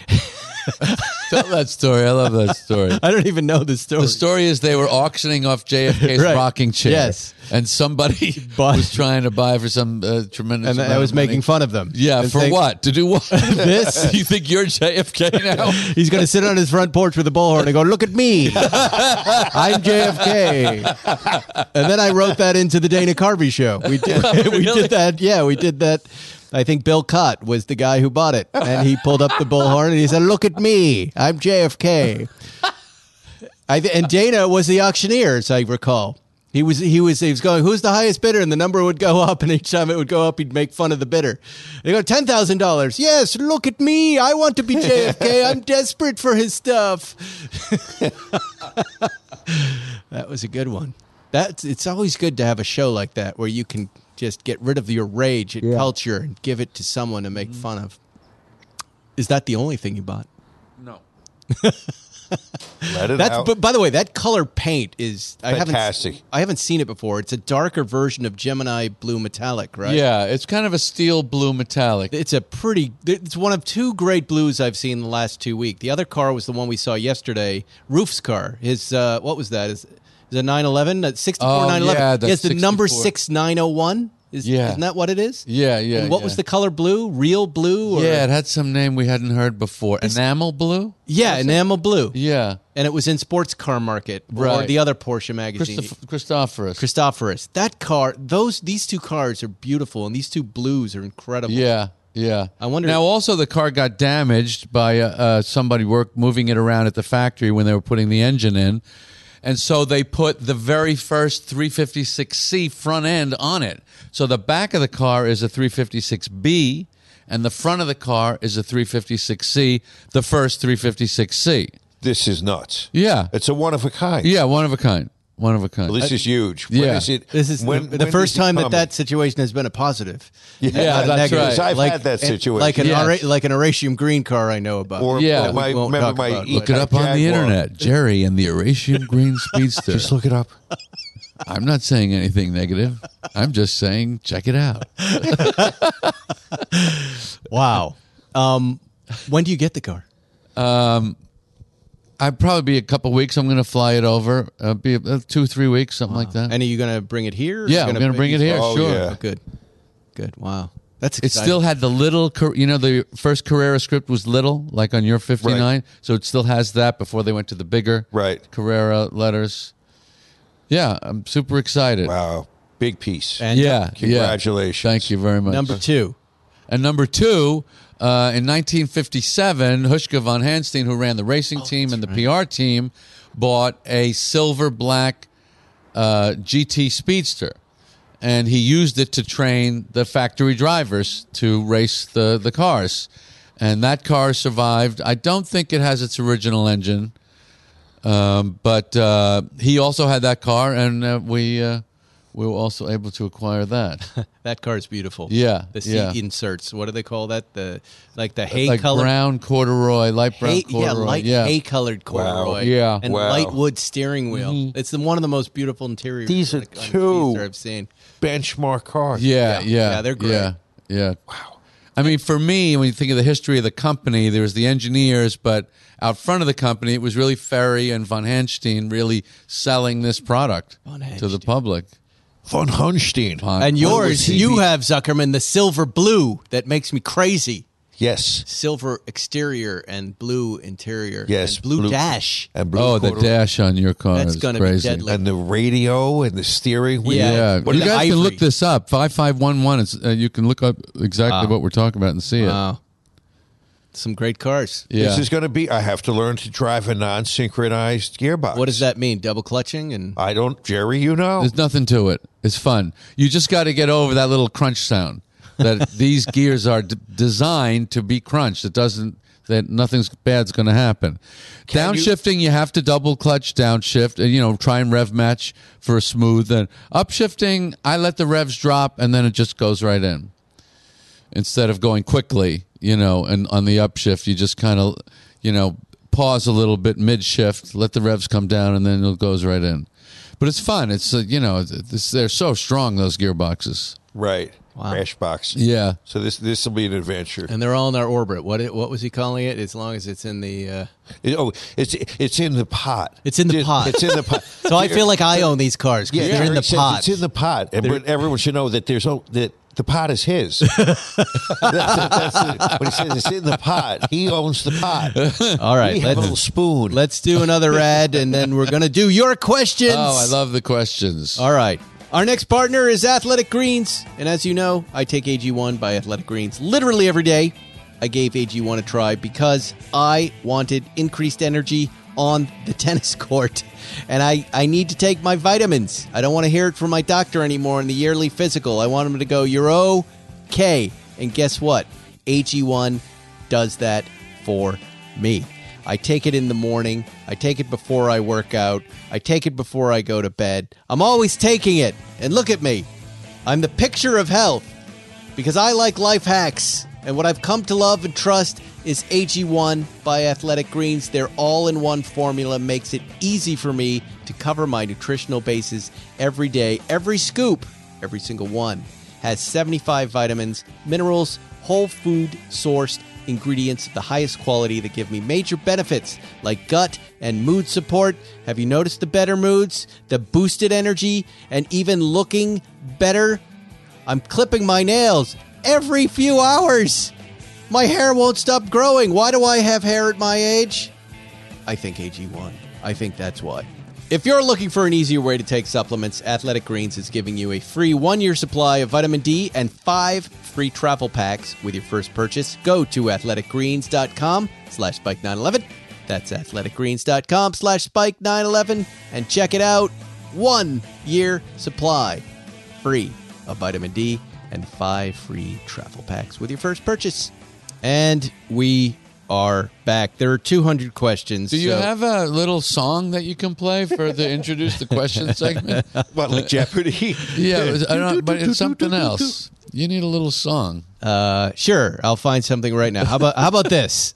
tell that story. I love that story. I don't even know the story. The story is they were auctioning off J F K's Right. rocking chair. Yes. And somebody Bought- was trying to buy for some uh, tremendous and amount I was of money. making fun of them. Yeah, And for saying, what? To do what? This? You think you're J F K now? He's going to sit on his front porch with a bullhorn and go, look at me. I'm J F K. And then I wrote that into the Dana Carvey show. We did, we did that. Yeah, we did that. I think Bill Cott was the guy who bought it. And he pulled up the bullhorn and he said, look at me. I'm J F K. I th- and Dana was the auctioneer, as I recall. He was he was he was going, who's the highest bidder? And the number would go up, and each time it would go up, he'd make fun of the bidder. They go, ten thousand dollars. Yes, look at me. I want to be J F K. I'm desperate for his stuff. That was a good one. That's it's always good to have a show like that where you can just get rid of your rage and culture and give it to someone to make fun of. Is that the only thing you bought? No. Let it That's out. but by the way, that color paint is I Fantastic. haven't I haven't seen it before. It's a darker version of Gemini Blue Metallic, right? Yeah, it's kind of a steel blue metallic. It's a pretty it's one of two great blues I've seen in the last two weeks. The other car was the one we saw yesterday, Roof's car. His uh, what was that? Is is a nine eleven? That sixty-four Oh, nine eleven. yeah, that's Yes, the number sixty-four. six nine oh one. Is, Yeah. Isn't that what it is? Yeah, yeah. And what yeah. was the color blue? Real blue? Or? Yeah, it had some name we hadn't heard before. Enamel blue? Yeah, enamel blue. Yeah. And it was in Sports Car Market or Right. the other Porsche magazine. Christoph- Christophorus. Christophorus. That car, those these two cars are beautiful, and these two blues are incredible. Yeah, yeah. I wonder- Now, also, the car got damaged by uh, uh, somebody work moving it around at the factory when they were putting the engine in, and so they put the very first three fifty-six C front end on it. So the back of the car is a three fifty-six B, and the front of the car is a three fifty-six C, the first three fifty-six C. This is nuts. Yeah, It's a one of a kind. yeah, one of a kind, one of a kind. Well, this is huge. When yeah. is it? This is when- the, the when first is it time that coming? that situation has been a positive. Yeah, not a that's negative. right. Because I've Like- had that and- situation. Like an Yes. Ara- like an Aratium green car I know about. Or Yeah. my, We won't remember talk my about it. Look it E-Type up on the Jaguar. internet. Jerry and the Eurasian Green Speedster. Just look it up. I'm not saying anything negative. I'm just saying check it out. Wow. Um, when do you get the car? I'd probably be a couple weeks. I'm going to fly it over. Uh, be uh, two, three weeks, something like that. And are you going to bring it here? or Yeah, you I'm gonna bring it here, Oh, sure. yeah. Oh, good. Good. Wow. That's It exciting. still had the little, Car- you know, the first Carrera script was little, like on your fifty-nine. So it still has that before they went to the bigger Right. Carrera letters. Yeah, I'm super excited. Wow. Big piece. And Yeah, Congratulations. Yeah. Thank you very much. number two. And number two, uh, in nineteen fifty-seven, Huschke von Hanstein, who ran the racing team and the P R team, bought a silver black uh, G T Speedster. And he used it to train the factory drivers to race the, the cars. And that car survived. I don't think it has its original engine. Um, but uh, he also had that car, and uh, we uh, we were also able to acquire that. That car is beautiful. Yeah, The seat yeah. inserts. What do they call that? The like the hay like color. brown corduroy, light brown Hay, corduroy. yeah, light yeah. hay colored corduroy. Yeah. and Wow. light wood steering wheel. It's the, one of the most beautiful interiors. These are on a- on a two. Speedster I've seen. Benchmark cars. Yeah, Yeah, yeah, yeah, they're great. Yeah, yeah. Wow. I mean, for me, when you think of the history of the company, there was the engineers, but out front of the company, it was really Ferry and Von Hanstein really selling this product to the public. Von Hunstein. Von- And What yours, was he you be- have, Zuckerman, the silver blue that makes me crazy. Yes. Silver exterior and blue interior. Yes. And blue, dash. And blue Oh, the quarter- dash on your car That's is gonna be crazy. deadly. And the radio and the steering wheel. Yeah. Yeah, What you are the guys can look ivory? this up. five five one one. It's uh, you can look up exactly Wow. what we're talking about and see it. Wow. Some great cars. Yeah. This is going to be, I have to learn to drive a non-synchronized gearbox. What does that mean? Double clutching and I don't, Jerry, you know. There's nothing to it. It's fun. You just got to get over that little crunch sound. That these gears are d- designed to be crunched. It doesn't. That nothing's bad's going to happen. Can you- Downshifting, you have to double clutch downshift, and you know try and rev match for a smooth. And upshifting, I let the revs drop, and then it just goes right in. Instead of going quickly, you know, and on the upshift, you just kind of, you know, pause a little bit mid shift, let the revs come down, and then it goes right in. But it's fun. It's uh, you know, it's, they're so strong, those gearboxes. Right. Wow. Crash box. Yeah. So this this will be an adventure. and they're all in our orbit. What it, what was he calling it? As long as it's in the uh, It- oh, it's it's in the pot. It's in the It- pot. It's in the pot. So I feel like I own these cars because Yeah, they're in the Eric says pot. It's in the pot, and but everyone should know that there's no that the pot is his. that's, that's it. When he says it's in the pot, he owns the pot. All right, we have a little let's, spoon. let's do another ad, and then we're gonna do your questions. Oh, I love the questions. All right. Our next partner is Athletic Greens. And as you know, I take A G one by Athletic Greens literally every day. I gave A G one a try because I wanted increased energy on the tennis court. And I, I need to take my vitamins. I don't want to hear it from my doctor anymore in the yearly physical. I want him to go, you're okay. And guess what? A G one does that for me. I take it in the morning. I take it before I work out. I take it before I go to bed. I'm always taking it. And look at me. I'm the picture of health because I like life hacks. And what I've come to love and trust is A G one by Athletic Greens. Their all-in-one formula makes it easy for me to cover my nutritional bases every day. Every scoop, every single one, has seventy-five vitamins, minerals, whole food sourced ingredients of the highest quality that give me major benefits like gut and mood support. Have you noticed the better moods, the boosted energy, and even looking better? I'm clipping my nails every few hours. My hair won't stop growing. Why do I have hair at my age? I think A G one. I think that's why. If you're looking for an easier way to take supplements, Athletic Greens is giving you a free one-year supply of vitamin D and five free travel packs with your first purchase. Go to athleticgreens.com slash spike nine eleven. That's athleticgreens.com slash spike nine eleven and check it out. One year supply free of vitamin D and five free travel packs with your first purchase. And we are back. There are two hundred questions. Do you so- have a little song that you can play for the introduce the question segment? What, like Jeopardy? Yeah, it was- I don't, but it's something else. You need a little song. Uh, sure, I'll find something right now. How about how about this?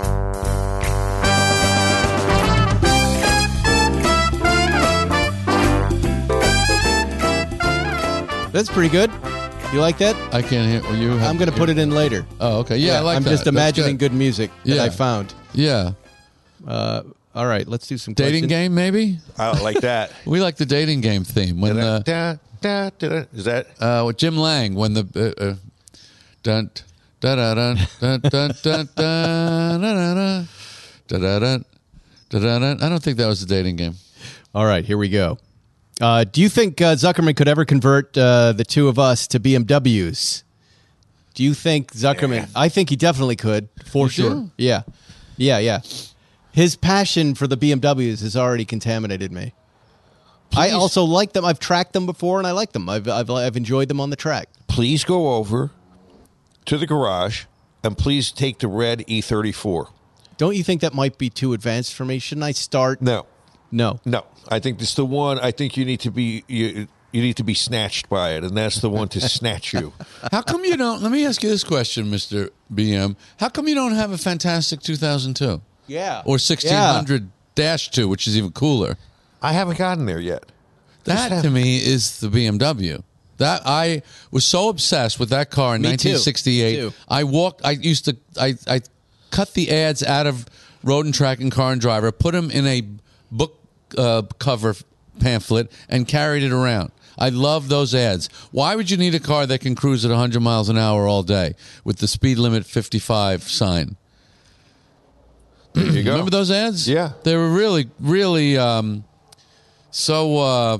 That's pretty good. You like that? I can't hear well, you. Have, I'm going to put it in later. Oh, okay. Yeah, I like I'm that. just That's imagining good. good music that Yeah. I found. Yeah, Uh, all right, let's do some dating questions. game maybe. I don't like that. We like the dating game theme when Da, the da, da, da, da. Is that? uh, with Jim Lang when the uh, uh, dun da da dun dun dun dun dun da da da da da da. I don't think that was the dating game. All right, here we go. Uh, do you think uh, Zuckerman could ever convert uh, the two of us to B M Ws? Do you think Zuckerman? I think he definitely could, for You sure. do? Yeah, yeah, yeah. His passion for the B M Ws has already contaminated me. I Please. also like them. I've tracked them before, and I like them. I've, I've I've enjoyed them on the track. Please go over to the garage and please take the red E thirty-four. Don't you think that might be too advanced for me? Shouldn't I start? No, No. no. I think this is the one. I think you need to be you. You need to be snatched by it, and that's the one to snatch you. How come you don't? Let me ask you this question, Mister B M. How come you don't have a fantastic two thousand two Yeah. or sixteen hundred dash two, which is even cooler? I haven't gotten there yet. That to me is the B M W. That I was so obsessed with that car in Me too. nineteen sixty-eight. Me too. I walked. I used to. I I cut the ads out of Road and Track and Car and Driver, put them in a book uh, cover pamphlet, and carried it around. I love those ads. Why would you need a car that can cruise at one hundred miles an hour all day with the speed limit fifty-five sign? There you go. Remember those ads? Yeah. They were really, really um, so uh,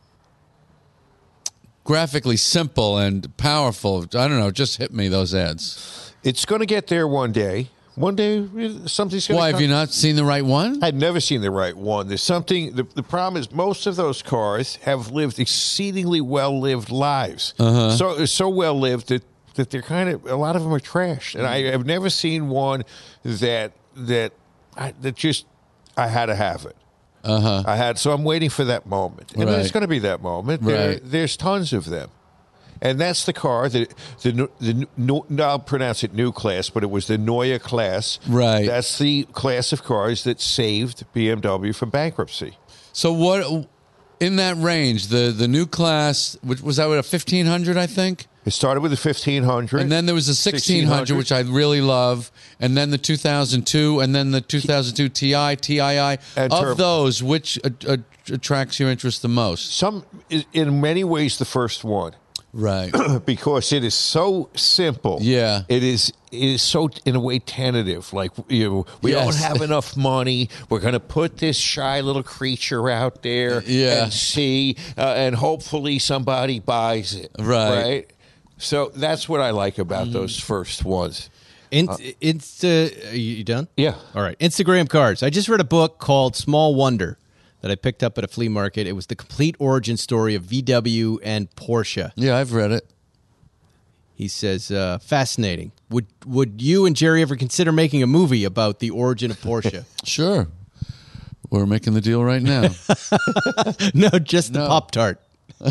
graphically simple and powerful. I don't know. It just hit me, those ads. It's going to get there one day. One day, something's going to Why, come. have you not seen the right one? I'd never seen the right one. There's something. The, the problem is most of those cars have lived exceedingly well-lived lives. Uh-huh. So so well-lived that, that they're kind of a lot of them are trashed. And I have never seen one that that I, that just I had to have it. Uh-huh. I had. So I'm waiting for that moment, and Right. there's going to be that moment. There, Right. There's tons of them. And that's the car, the, the, the, the, I'll pronounce it new class, but it was the Neue class. Right. That's the class of cars that saved B M W from bankruptcy. So what, in that range, the, the new class, which was that with a fifteen hundred, I think? It started with the fifteen hundred. And then there was a sixteen hundred, which I really love, and then the two thousand two, and then the two thousand two Ti, T I I. And Of turbo. those, which uh, uh, attracts your interest the most? Some, in many ways, the first one. Right. Because it is so simple. Yeah. It is it is so, in a way, tentative. Like, you know, we Yes. don't have enough money. We're going to put this shy little creature out there Yeah. and see, uh, and hopefully somebody buys it. Right. Right? So that's what I like about Mm. those first ones. In, Insta, are you done? Yeah. All right. Instagram cars. I just read a book called Small Wonder that I picked up at a flea market. It was the complete origin story of V W and Porsche. Yeah, I've read it. He says, uh, fascinating. Would would you and Jerry ever consider making a movie about the origin of Porsche? Sure. We're making the deal right now. No, just the No. Pop-Tart.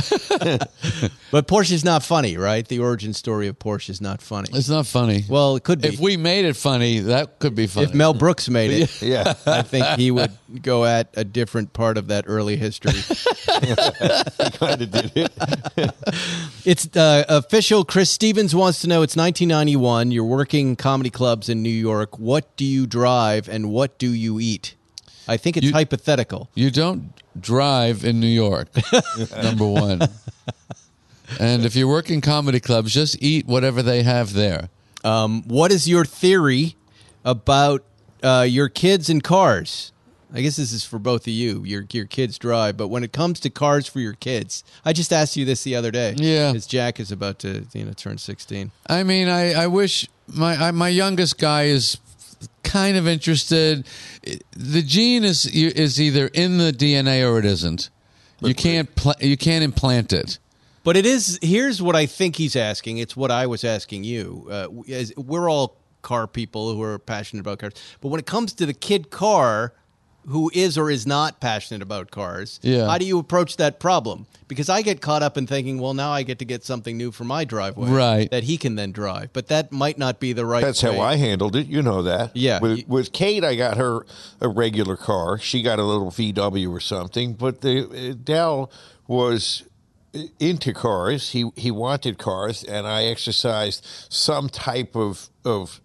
But Porsche's not funny, right? The origin story of Porsche is not funny. It's not funny. Well, it could be. If we made it funny, that could be funny. If Mel Brooks made it, Yeah. I think he would go at a different part of that early history. Kind of did it. It's uh, official. Chris Stevens wants to know, it's nineteen ninety-one. You're working comedy clubs in New York. What do you drive and what do you eat? I think it's You- hypothetical. You don't drive in New York, number one. And if you're working comedy clubs, just eat whatever they have there. Um, what is your theory about uh, your kids and cars? I guess this is for both of you. Your your kids drive, but when it comes to cars for your kids, I just asked you this the other day. Yeah. because Jack is about to you know turn sixteen. I mean, I, I wish my I, my youngest guy is kind of interested. The gene is is either in the D N A or it isn't. You can't pl- you can't implant it. But it is. Here's what I think he's asking. It's what I was asking you. Uh, as, we're all car people who are passionate about cars. But when it comes to the kid car, who is or is not passionate about cars, Yeah. how do you approach that problem? Because I get caught up in thinking, well, now I get to get something new for my driveway, Right. that he can then drive. But that might not be the right. That's way. how I handled it. You know that. Yeah. With, You- with Kate, I got her a regular car. She got a little V W or something. But the uh, Dell was into cars. He he wanted cars, and I exercised some type of of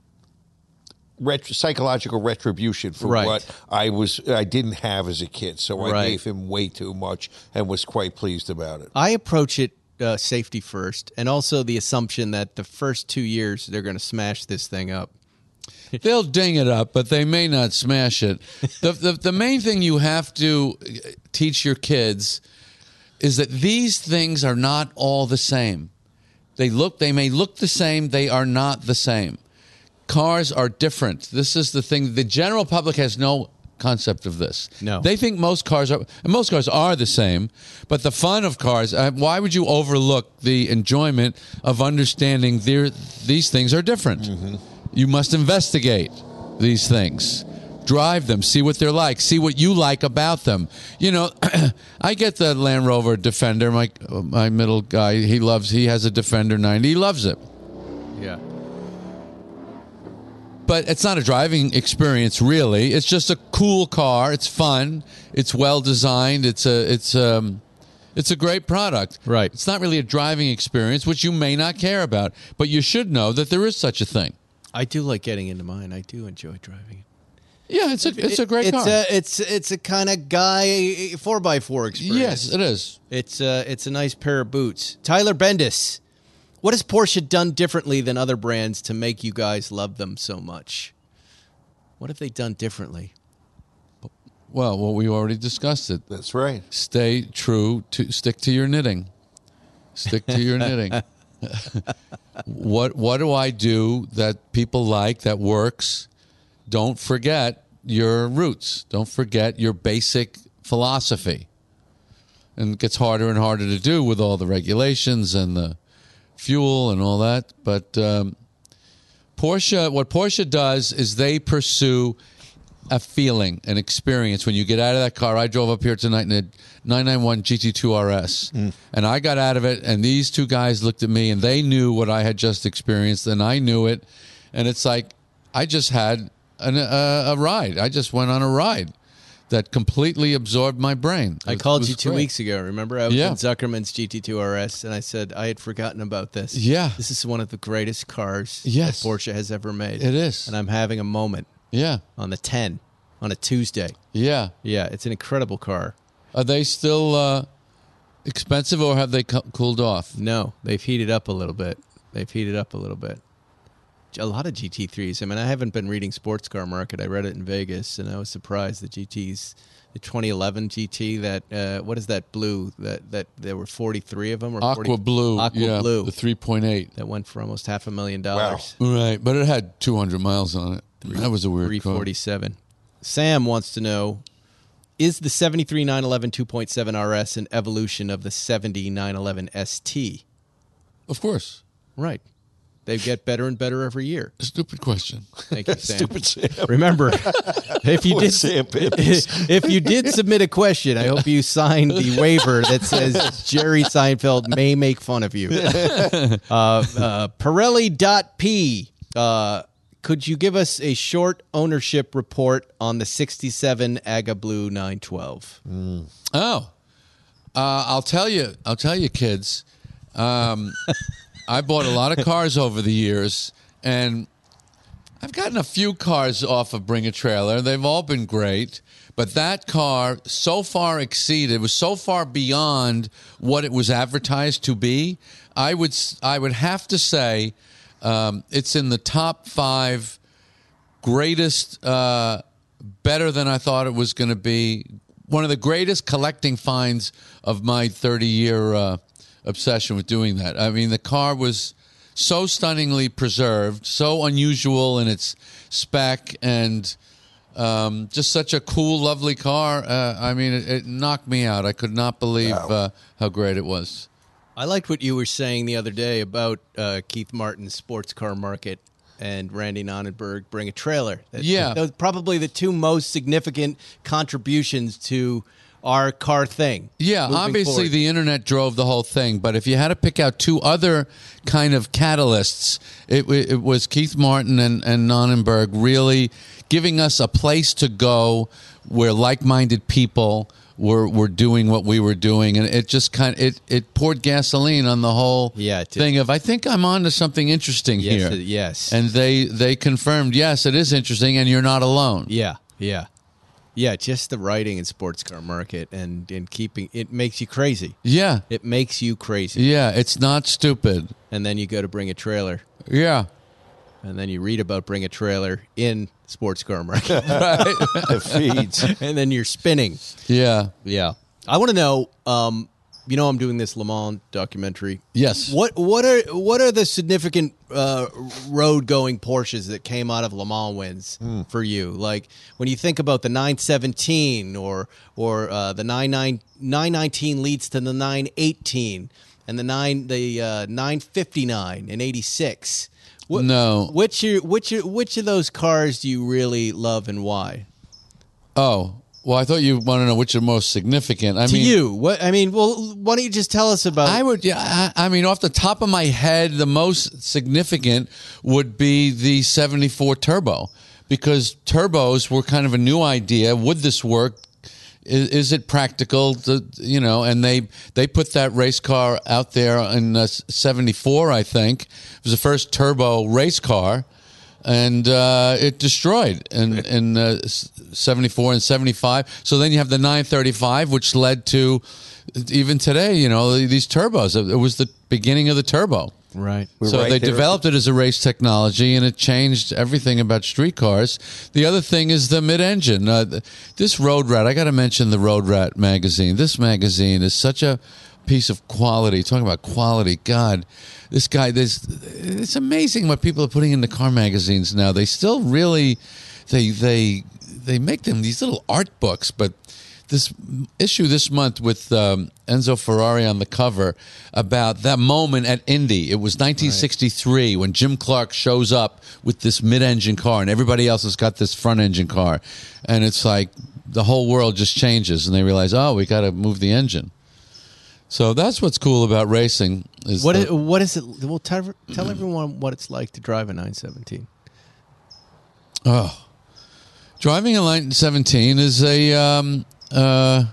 retro, psychological retribution for Right. what I was I didn't have as a kid. So I Right. gave him way too much and was quite pleased about it. I approach it uh, safety first, and also the assumption that the first two years they're going to smash this thing up. They'll ding it up, but they may not smash it. The, the the main thing you have to teach your kids is that these things are not all the same. They look they may look the same, they are not the same. Cars are different. This is the thing. The general public has no concept of this. No. They think most cars are and most cars are the same, but the fun of cars, uh, why would you overlook the enjoyment of understanding there these things are different? Mm-hmm. You must investigate these things. Drive them, see what they're like, see what you like about them. You know, I get the Land Rover Defender. My my middle guy, he loves. He has a Defender ninety. He loves it, Yeah. but it's not a driving experience really. It's just a cool car. It's fun. It's well designed. It's a it's um, It's a great product. Right. It's not really a driving experience, which you may not care about, but you should know that there is such a thing. I do like getting into mine. I do enjoy driving it. Yeah, it's a it's a great it's car. A, it's it's a kind of guy four by four experience. Yes, it is. It's uh, it's a nice pair of boots. Tyler Bendis, what has Porsche done differently than other brands to make you guys love them so much? What have they done differently? Well, well, we already discussed it. That's right. Stay true to stick to your knitting. Stick to your knitting. What what do I do that people like, that works? Don't forget your roots. Don't forget your basic philosophy. And it gets harder and harder to do with all the regulations and the fuel and all that. But um, Porsche, what Porsche does is they pursue a feeling, an experience. When you get out of that car, I drove up here tonight in a nine ninety-one G T two R S, mm. and I got out of it, and these two guys looked at me, and they knew what I had just experienced, and I knew it, and it's like I just had an, a, a ride. I just went on a ride that completely absorbed my brain. I it, called it you two great. weeks ago. Remember, I was yeah. in Zuckerman's G T two R S, and I said I had forgotten about this. Yeah, this is one of the greatest cars yes. that Porsche has ever made. It is, and I'm having a moment. Yeah, on the ten on a Tuesday. Yeah, yeah, it's an incredible car. Are they still uh, expensive, or have they co- cooled off? No, they've heated up a little bit. They've heated up a little bit. A lot of G T threes. I mean, I haven't been reading Sports Car Market. I read it in Vegas, and I was surprised the G Ts, the twenty eleven G T, that uh, what is that blue? That that there were forty-three of them. Or Aqua forty, blue. Aqua yeah, blue. The three point eight. That went for almost half a million dollars. Wow. Right, but it had two hundred miles on it. That was a weird three forty-seven. car. Sam wants to know, is the seventy-three nine eleven two point seven R S an evolution of the seventy nine eleven S T? Of course. Right. They get better and better every year. Stupid question. Thank you, Sam. Stupid Sam. Remember, if you did Sam if you did submit a question, I hope you signed the waiver that says Jerry Seinfeld may make fun of you. uh, uh, Pirelli.p. Uh, could you give us a short ownership report on the sixty-seven Aga Blue nine twelve? Mm. Oh, uh, I'll tell you. I'll tell you, kids. Um, I bought a lot of cars over the years, and I've gotten a few cars off of Bring a Trailer. They've all been great, but that car so far exceeded, was so far beyond what it was advertised to be. I would, I would have to say um, it's in the top five greatest, uh, better than I thought it was going to be. One of the greatest collecting finds of my thirty-year uh obsession with doing that. I mean, the car was so stunningly preserved, so unusual in its spec, and um, just such a cool, lovely car. Uh, I mean, it, it knocked me out. I could not believe Wow. uh, how great it was. I liked what you were saying the other day about uh, Keith Martin's Sports Car Market and Randy Nonnenberg Bring a Trailer. That, Yeah. Those probably the two most significant contributions to our car thing. Yeah, moving obviously forward. the internet drove the whole thing, but if you had to pick out two other kind of catalysts, it, it was Keith Martin and, and Nonnenberg really giving us a place to go where like-minded people were were doing what we were doing, and it just kind of it, it poured gasoline on the whole Yeah, it did. thing of I think I'm on to something interesting Yes, here. it- yes. And they they confirmed, yes, it is interesting, and you're not alone. Yeah, yeah. Yeah, just the writing in Sports Car Market and, and keeping it makes you crazy. Yeah, It makes you crazy. yeah, it's not stupid. And then you go to Bring a Trailer, Yeah. and then you read about Bring a Trailer in Sports Car Market, The feeds. and then you're spinning. Yeah. Yeah, I want to know. Um, you know, I'm doing this Le Mans documentary. Yes. What what are what are the significant uh, road going Porsches that came out of Le Mans wins Mm. for you? Like when you think about the nine seventeen or or uh, the nine nineteen leads to the nine eighteen and the nine the uh, nine fifty-nine and eighty-six. What, No. Which are, which are, which of those cars do you really love and why? Oh, well, I thought you want to know which are most significant. I To mean, you, what I mean, well, why don't you just tell us about? I would, yeah. I, I mean, off the top of my head, the most significant would be the seventy-four Turbo, because turbos were kind of a new idea. Would this work? Is, is it practical? To, you know, and they they put that race car out there in uh, seventy-four, I think. It was the first turbo race car, and uh, it destroyed in, in uh, seventy-four and seventy-five. So then you have the nine thirty-five, which led to, even today, you know, these turbos. It was the beginning of the turbo. Right. We're so right they there. developed it as a race technology, and it changed everything about street cars. The other thing is the mid-engine. Uh, this Road Rat, I got to mention the Road Rat magazine. This magazine is such a piece of quality. Talking about quality, God, this guy. This it's amazing what people are putting into car magazines now. They still really, they they they make them these little art books, but. This issue this month with um, Enzo Ferrari on the cover about that moment at Indy. It was nineteen sixty-three when Jim Clark shows up with this mid-engine car and everybody else has got this front-engine car. And it's like the whole world just changes and they realize, oh, we got to move the engine. So that's what's cool about racing. Is What the, is, what is it? Well, tell, tell everyone what it's like to drive a nine seventeen. Oh. Driving a nine seventeen is a... Um, Uh,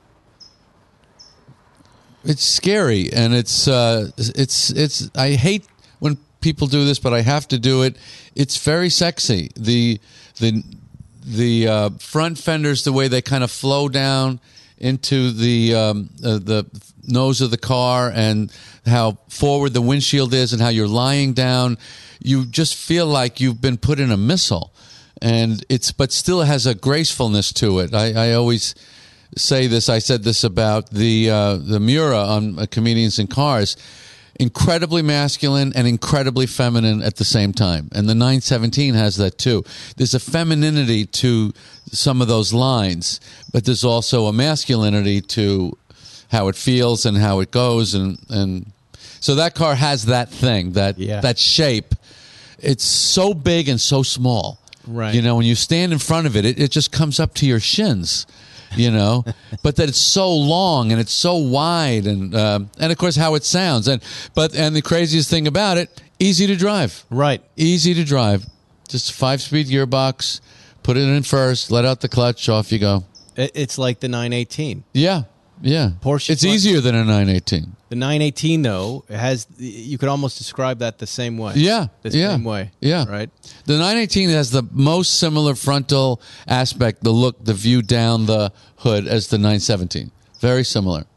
it's scary, and it's uh, it's it's. I hate when people do this, but I have to do it. It's very sexy. The the the uh, front fenders, the way they kind of flow down into the um, uh, the nose of the car, and how forward the windshield is, and how you're lying down. You just feel like you've been put in a missile. And it's, but still has a gracefulness to it. I, I always say this. I said this about the uh, the Miura on uh, Comedians in Cars. Incredibly masculine and incredibly feminine at the same time. And the nine seventeen has that too. There's a femininity to some of those lines, but there's also a masculinity to how it feels and how it goes. And, and so that car has that thing, that Yeah. that shape. It's so big and so small. Right. You know, when you stand in front of it, it, it just comes up to your shins, you know, but that it's so long and it's so wide and, um, and of course how it sounds. And, but, and the craziest thing about it, easy to drive. Right. Easy to drive. Just five speed gearbox, put it in first, let out the clutch, off you go. It, it's like the nine eighteen. Yeah. Yeah. Porsche It's front- easier than a nine eighteen. The nine eighteen, though, has you could almost describe that the same way. Yeah, The yeah, same way. yeah. Right? The nine eighteen has the most similar frontal aspect, the look, the view down the hood, as the nine seventeen. Very similar.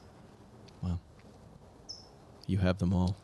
You have them all.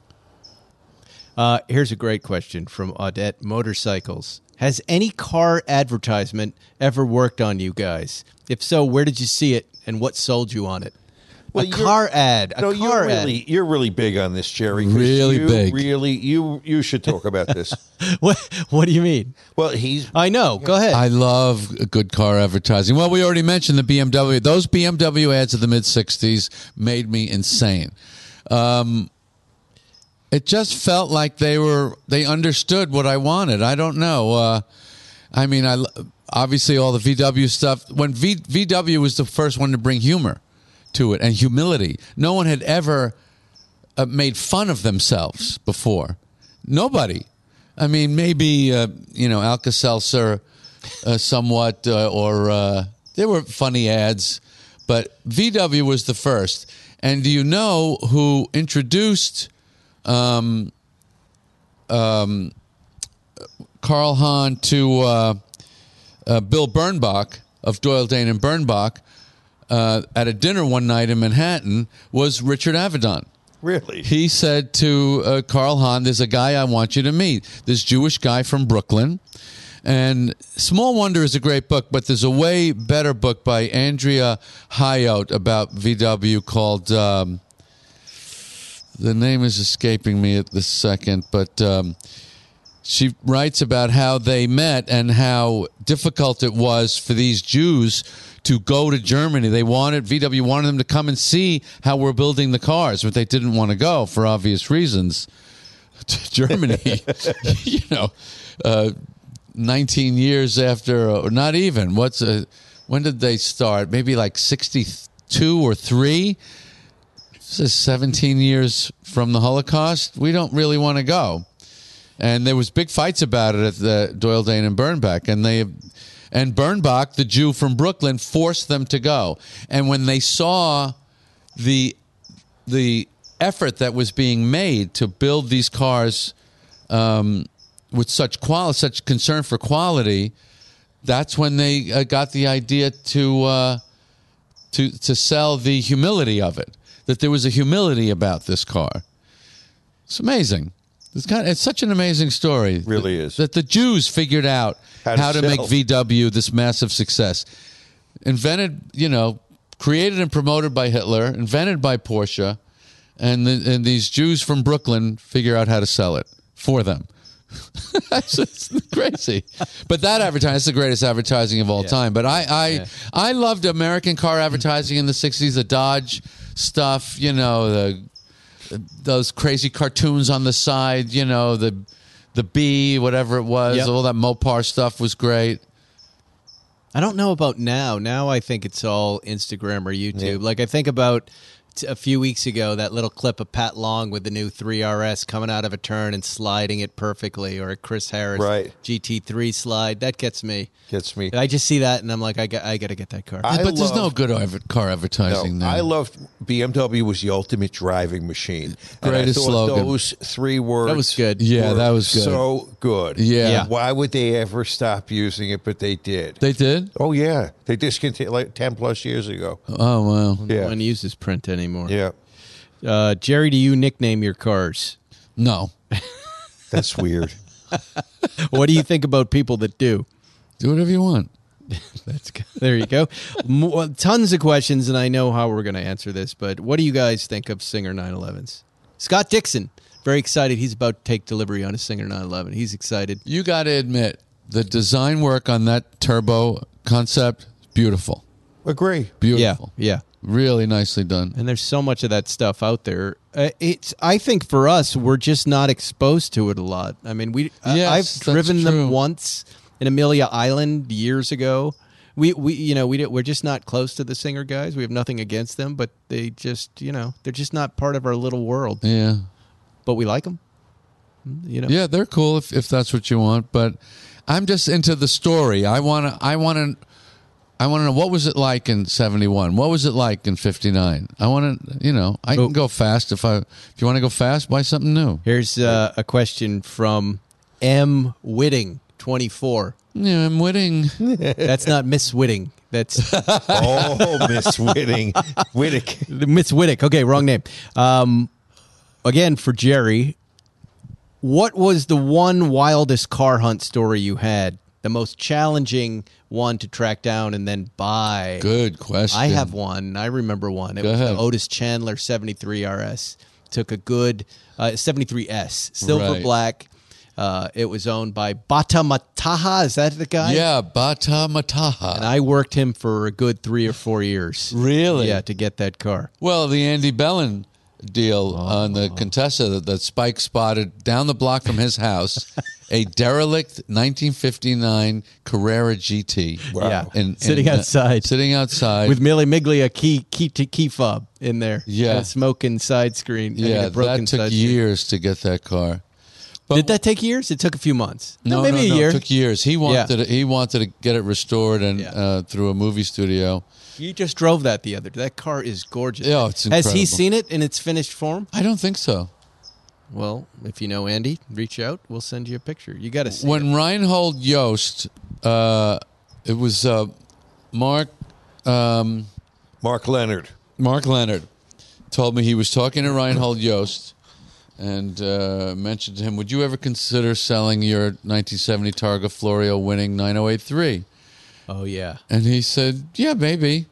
Uh, here's a great question from Audette Motorcycles. Has any car advertisement ever worked on you guys? If so, where did you see it and what sold you on it? Well, a you're- car ad. A No, car you're ad. really you're really big on this, Jerry. 'cause Really you big. Really, you you should talk about this. What, what do you mean? Well, he's I know. Go ahead. I love good car advertising. Well, we already mentioned the B M W. Those B M W ads of the mid sixties made me insane. Um, it just felt like they were they understood what I wanted. I don't know. Uh, I mean, I obviously all the V W stuff. When v, VW was the first one to bring humor to it and humility. No one had ever uh, made fun of themselves before. Nobody. I mean, maybe uh, you know Alka-Seltzer, uh, somewhat, uh, or uh, there were funny ads, but V W was the first. And do you know who introduced um, um, Carl Hahn to uh, uh, Bill Bernbach of Doyle, Dane and Bernbach uh, at a dinner one night in Manhattan? Was Richard Avedon. really. He said to uh, Carl Hahn, there's a guy I want you to meet, this Jewish guy from Brooklyn. And Small Wonder is a great book, but there's a way better book by Andrea Hyote about V W called, um, the name is escaping me at this second, but um, she writes about how they met and how difficult it was for these Jews to go to Germany. They wanted, V W wanted them to come and see how we're building the cars, but they didn't want to go for obvious reasons to Germany. you know, uh, nineteen years after, or not even, what's a, when did they start? Maybe like sixty-two or three? This is seventeen years from the Holocaust. We don't really want to go. And there was big fights about it at the Doyle, Dane and Bernbach, and they And Birnbach, the Jew from Brooklyn, forced them to go. And when they saw the the effort that was being made to build these cars um, with such quality, such concern for quality, that's when they uh, got the idea to uh, to to sell the humility of it. That there was a humility about this car. It's amazing. It's kind of, it's such an amazing story. It really that, is. That the Jews figured out How how to to, make sell. V W this massive success. Invented, you know, created and promoted by Hitler, invented by Porsche, and the, and these Jews from Brooklyn figure out how to sell it for them. It's just crazy. But that advertising is the greatest advertising of all Yeah. time. But I I, Yeah. I loved American car advertising in the sixties, the Dodge stuff, you know, the those crazy cartoons on the side, you know, the the bee, whatever it was, Yep. all that Mopar stuff was great. I don't know about now. Now I think it's all Instagram or YouTube. Yeah. Like I think about t- a few weeks ago, that little clip of Pat Long with the new three R S coming out of a turn and sliding it perfectly, or a Chris Harris Right. G T three slide. That gets me. Gets me. I just see that and I'm like, I got, I got to get that car. I but there's no love- good adver- car advertising No, now. I loved B M W was the ultimate driving machine. And Greatest I thought slogan. those three words That was good. Yeah, were that was good. so good. Yeah. Yeah. Why would they ever stop using it? But they did. They did? Oh yeah, they discontinued like ten plus years ago. Oh, wow. No Yeah, one uses print anymore. yeah, Uh, Jerry, do you nickname your cars? No. that's weird. What do you think about people that do? Do whatever you want. That's good. There you go. Mo- tons of questions, and I know how we're going to answer this, but what do you guys think of Singer nine elevens? Scott Dixon, very excited. He's about to take delivery on a Singer nine eleven. He's excited. You got to admit, the design work on that turbo concept, beautiful. Agree. Beautiful. Yeah, yeah. Really nicely done. And there's so much of that stuff out there. Uh, it's. I think for us, we're just not exposed to it a lot. I mean, we. I- Yes, I've that's driven true. them once in Amelia Island years ago. We, we, you know, we don't- we're just not close to the Singer guys. We have nothing against them, but they just, you know, they're just not part of our little world. Yeah. But we like them. You know. Yeah, they're cool if, if that's what you want, but I'm just into the story. I want to I want to I want to know, what was it like in seventy-one? What was it like in fifty-nine? I want to, you know, I Oh. can go fast if I if you want to go fast, buy something new. Here's uh, a question from M Whitting, twenty-four. Yeah, I'm winning. That's not Miss Whitting. That's Oh, Miss Whitting, Whittick. Miss Whittick. Okay, wrong name. Um, again, for Jerry, what was the one wildest car hunt story you had? The most challenging one to track down and then buy? Good question. I have one. I remember one. It Go was ahead. the Otis Chandler seventy-three R S. Took a good uh, seventy-three S, silver Right. black. Uh, it was owned by Bata Mataha. Is that the guy? Yeah, Bata Mataha. And I worked him for a good three or four years. Really? Yeah, to get that car. Well, the Andy Bellin deal Oh. on the Contessa that, that Spike spotted down the block from his house, a derelict nineteen fifty-nine Carrera G T. Wow. Yeah, And, sitting and, uh, outside. sitting outside. With Millie Miglia key key to key fob in there. Yeah. And a smoking side screen. I mean, yeah, a broken that took side screen. years to get that car. But Did that take years? It took a few months. No, maybe no, a no, year. It took years. He wanted Yeah. it, he wanted to get it restored and Yeah. uh, through a movie studio. You just drove that the other day. That car is gorgeous. Yeah, it's Has he incredible. seen it in its finished form? I don't think so. Well, if you know Andy, reach out. We'll send you a picture. You got to see When it. Reinhold Yost, uh, it was uh, Mark um, Mark Leonard. Mark Leonard told me he was talking to Reinhold Yost and uh, mentioned to him, would you ever consider selling your nineteen seventy Targa Florio winning nine oh eight three? Oh, yeah. And he said, yeah, maybe.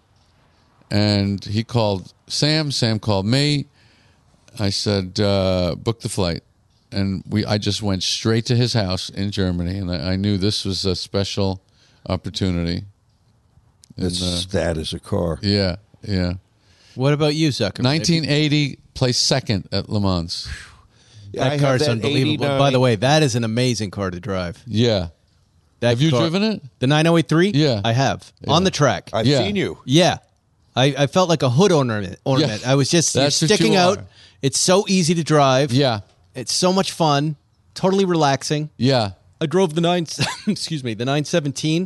And he called Sam. Sam called me. I said, uh, book the flight. And we, I just went straight to his house in Germany. And I, I knew this was a special opportunity. And, It's uh, that is a car. yeah, yeah. What about you, Zucker? nineteen eighty, placed second at Le Mans. I That have car's that unbelievable. eighty-nine By the way, that is an amazing car to drive. Yeah. That Have you car- driven it? The nine oh eight three? Yeah. I have. On the track. I've Yeah. seen you. Yeah. I, I felt like a hood ornament. ornament. Yeah. I was just you're That's what sticking you out. are. It's so easy to drive. Yeah. It's so much fun. Totally relaxing. Yeah. I drove the nine excuse me, the nine seventeen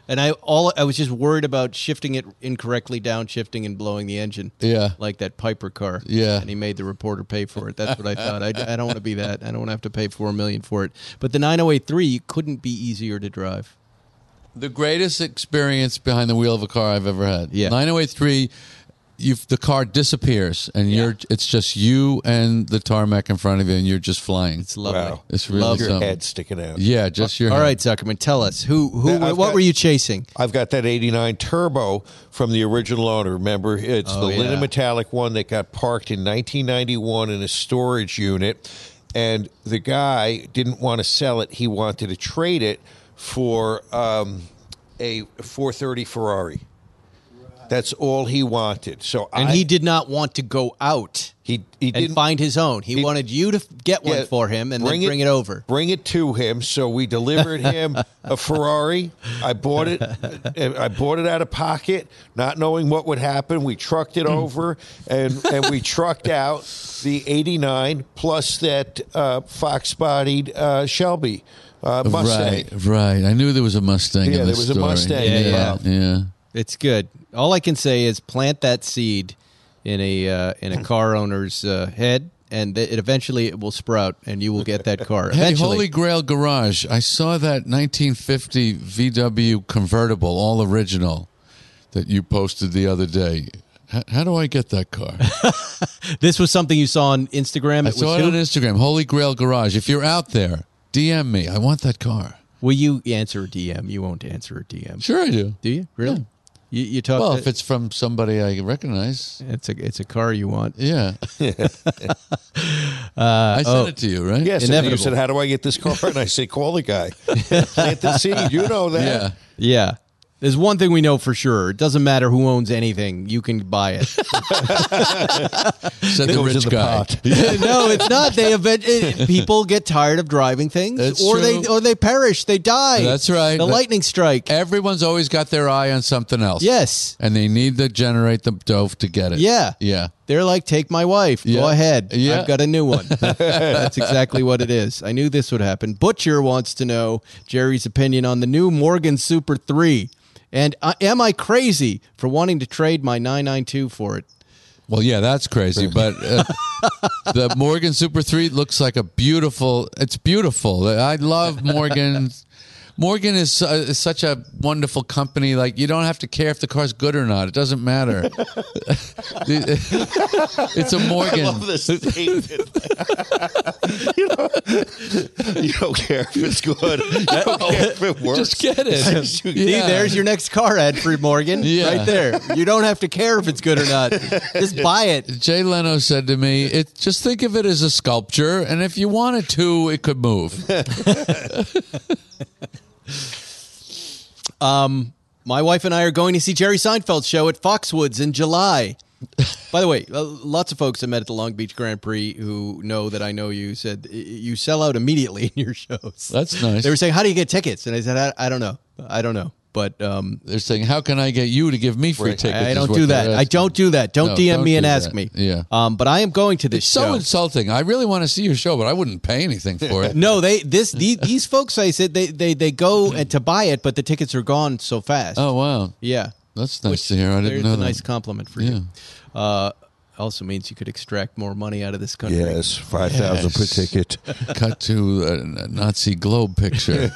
And I all I was just worried about shifting it incorrectly, downshifting and blowing the engine. Yeah. Like that Piper car. Yeah. And he made the reporter pay for it. That's what I thought. I, I don't want to be that. I don't want to have to pay four million dollars for it. But the nine oh eight three couldn't be easier to drive. The greatest experience behind the wheel of a car I've ever had. Yeah. nine oh eight three, you've, the car disappears, and you're it's just you and the tarmac in front of you, and you're just flying. It's lovely. Wow. It's really Love Your something. head sticking out. Yeah, just your All head. right, Zuckerman, tell us. Who who Yeah, I've what got- were you chasing? I've got that eighty-nine Turbo from the original owner. Remember, it's Oh, the yeah. linen metallic one that got parked in nineteen ninety-one in a storage unit. And the guy didn't want to sell it. He wanted to trade it for um, a four thirty Ferrari. That's all he wanted. So And I, he did not want to go out he he and didn't find his own. He, he- wanted you to f- get one Yeah, for him and then bring it, over. Bring it to him. So we delivered him a Ferrari. I bought it. I bought it out of pocket, not knowing what would happen. We trucked it over, and and we trucked out the eighty-nine plus that uh, fox-bodied uh, Shelby uh, Mustang. Right, right. I knew there was a Mustang Yeah, in there this was a story. Mustang Yeah, involved. yeah. It's good. All I can say is plant that seed in a uh, in a car owner's uh, head, and th- it eventually it will sprout, and you will get that car. Hey, Eventually, Holy Grail Garage. I saw that nineteen fifty V W convertible, all original, that you posted the other day. H- how do I get that car? this was something you saw on Instagram. I It was saw it who? on Instagram. Holy Grail Garage. If you're out there, D M me. I want that car. Will you answer a D M? You won't answer a D M. Sure, I do. Do you really? You, you talk. Well, to- if it's from somebody I recognize, it's a it's a car you want. yeah. I sent oh. it to you, right? Yes, and you Inevitable. said, "How do I get this car?" And I say, "Call the guy. Plant the seed. You know that." Yeah. Yeah. There's one thing we know for sure. It doesn't matter who owns anything. You can buy it. Said the Goes in rich the guy. pot. no, it's not. They event- it, people get tired of driving things, That's or they true. or they perish. They die. That's right. The That- lightning strike. Everyone's always got their eye on something else. Yes. And they need to generate the dough to get it. Yeah. Yeah. They're like, take my wife. Go Yeah. ahead. Yeah. I've got a new one. That's exactly what it is. I knew this would happen. Butcher wants to know Jerry's opinion on the new Morgan Super three. And uh, am I crazy for wanting to trade my nine ninety-two for it? Well, yeah, that's crazy. But uh, the Morgan Super three looks like a beautiful, it's beautiful. I love Morgan. Morgan is, uh, is such a wonderful company. Like, you don't have to care if the car's good or not. It doesn't matter. It's a Morgan. I love this statement. you, don't, you don't care if it's good. You don't care if it works. Just get it. See, Yeah. there's your next car ad for Morgan. Yeah. Right there. You don't have to care if it's good or not. Just buy it. Jay Leno said to me, "It just think of it as a sculpture, and if you wanted to, it could move." Um, my wife and I are going to see Jerry Seinfeld's show at Foxwoods in July. By the way, uh, lots of folks I met at the Long Beach Grand Prix who know that I know you said y- you sell out immediately in your shows. That's nice. They were saying, "How do you get tickets?" And I said, "I, I don't know. I don't know." But um, They're saying, "How can I get you to give me free Right. tickets?" I is don't what do they're that. I asking. don't do that. Don't No, D M don't me and do ask that. me. Yeah. Um, but I am going to this It's so show. insulting. I really want to see your show, but I wouldn't pay anything for it. No, they this these, these folks. I said they they they go and to buy it, but the tickets are gone so fast. Oh wow, yeah. that's nice Which- to hear. I didn't there's know a that. nice compliment for Yeah. you. Uh, also means you could extract more money out of this country. Yes, five thousand per Yes. ticket. Cut to a a Nazi globe picture.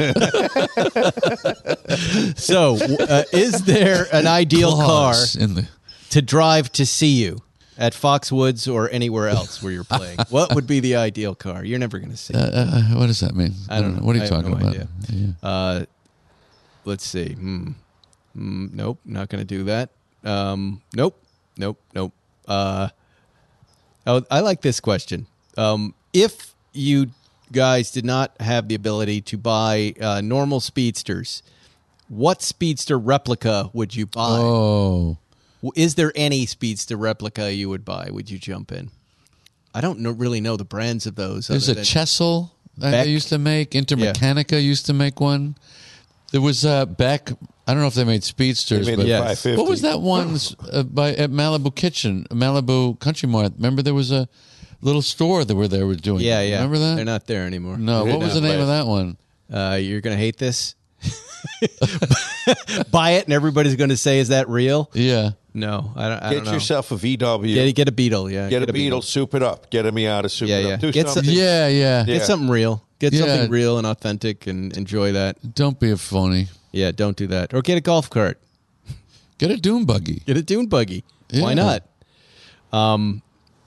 So, uh, is there an ideal Claws in the. car to drive to see you at Foxwoods or anywhere else where you're playing? What would be the ideal car? You're never going to see. Uh, it. uh, what does that mean? I don't know. What are you I have talking no about? idea. Yeah. Uh, let's see. Hmm. Hmm, nope, not going to do that. Um, nope, nope, nope. Uh, oh, I like this question. Um, if you guys did not have the ability to buy uh, normal speedsters, what speedster replica would you buy? Oh, W- Is there any speedster replica you would buy? Would you jump in? I don't know, really know the brands of those. there's a other than- Chessel that Beck. they used to make. Intermechanica used to make one. There was uh, Beck. I don't know if they made speedsters, They made but the Yes. five fifty. what was that one uh, by at Malibu Kitchen, Malibu Country Mart? Remember there was a little store that were there were doing. Yeah, it. yeah. Remember that? They're not there anymore. No. They What was the did not name of last. that one? Uh, you're going to hate this. Buy it, and everybody's going to say, "Is that real?" Yeah. No, I don't, I Get don't know. yourself a V W. Get, get a Beetle, yeah. Get, a, Beetle, soup it up. Get a Miata, soup Yeah, it yeah. up. Do Get something. some- Yeah, yeah. Get Yeah. something real. Get Yeah. something real and authentic, and enjoy that. Don't be a phony. Yeah, don't do that. Or get a golf cart. Get a dune buggy. Get a dune buggy. Why Yeah. not? Um,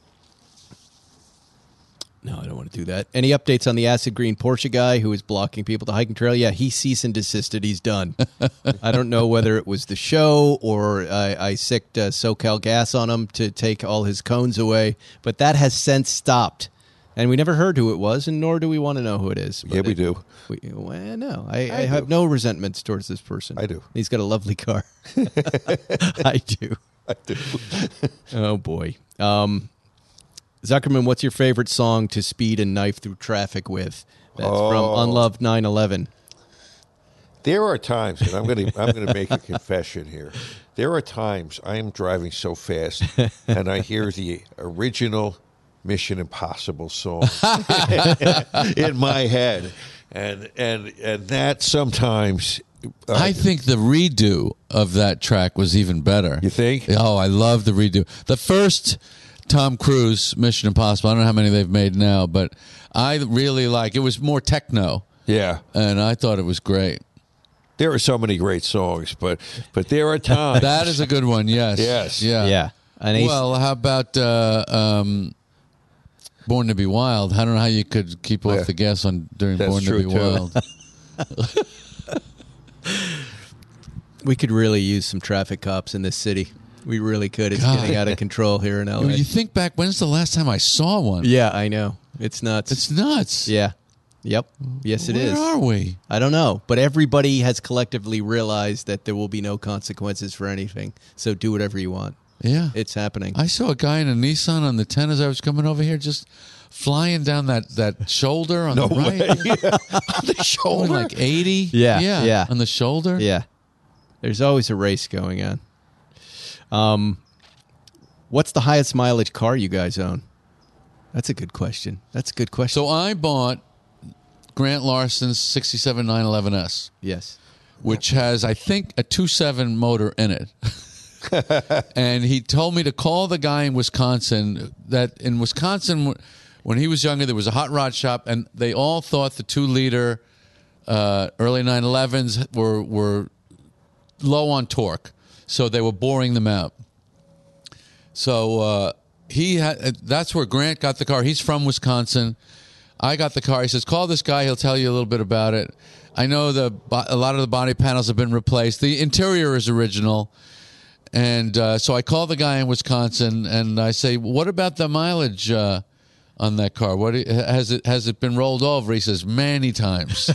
no, I don't want to do that. Any updates on the acid green Porsche guy who is blocking people to hiking trail? Yeah, he cease and desisted. He's done. I don't know whether it was the show or I, I sicked uh, SoCal Gas on him to take all his cones away, but that has since stopped. And we never heard who it was, and nor do we want to know who it is. Yeah, But we it- do. We, well, no, I, I, I have do. no resentments towards this person. I do. He's got a lovely car. I do. I do. Oh, boy. Um, Zuckerman, what's your favorite song to speed and knife through traffic with? That's from Oh. Unloved nine eleven. There are times, and I'm going to I'm going to make a confession here. There are times I am driving so fast, and I hear the original Mission Impossible song in my head, and and and that sometimes. Uh, I think the redo of that track was even better. You think? Oh, I love the redo. The first Tom Cruise Mission Impossible, I don't know how many they've made now, but I really like it. Was more techno, yeah, and I thought it was great. there are so many great songs, but but there are times That is a good one, yes. Yes. Yeah. Yeah. And he's- Well, how about uh, um, Born to be Wild? I don't know how you could keep off Yeah. the gas on during That's Born to true, be too. Wild. we could really use some traffic cops in this city. We really could. It's God. getting out of control here in L A. When you think back, when's the last time I saw one? Yeah, I know. It's nuts. It's nuts. yeah. Yep. Yes, it Where is. are we? I don't know, but everybody has collectively realized that there will be no consequences for anything. So do whatever you want. Yeah. It's happening. I saw a guy in a Nissan on the ten as I was coming over here, just flying down that, that shoulder on No the right. way. On the Going shoulder. like eighty. Yeah, yeah. yeah. On the shoulder. Yeah. There's always a race going on. Um, what's the highest mileage car you guys own? That's a good question. That's a good question. So I bought Grant Larson's sixty-seven nine eleven S, yes. which has, I think, a two point seven motor in it. And he told me to call the guy in Wisconsin that in Wisconsin, when he was younger, there was a hot rod shop, and they all thought the two-liter uh, early nine elevens were, were low on torque, so they were boring them out. So uh, he had, that's where Grant got the car. He's from Wisconsin. I got the car. He says, call this guy. He'll tell you a little bit about it. I know the a lot of the body panels have been replaced. The interior is original. And uh, so I call the guy in Wisconsin, and I say, what about the mileage uh, on that car? What has it has it been rolled over? He says, many times.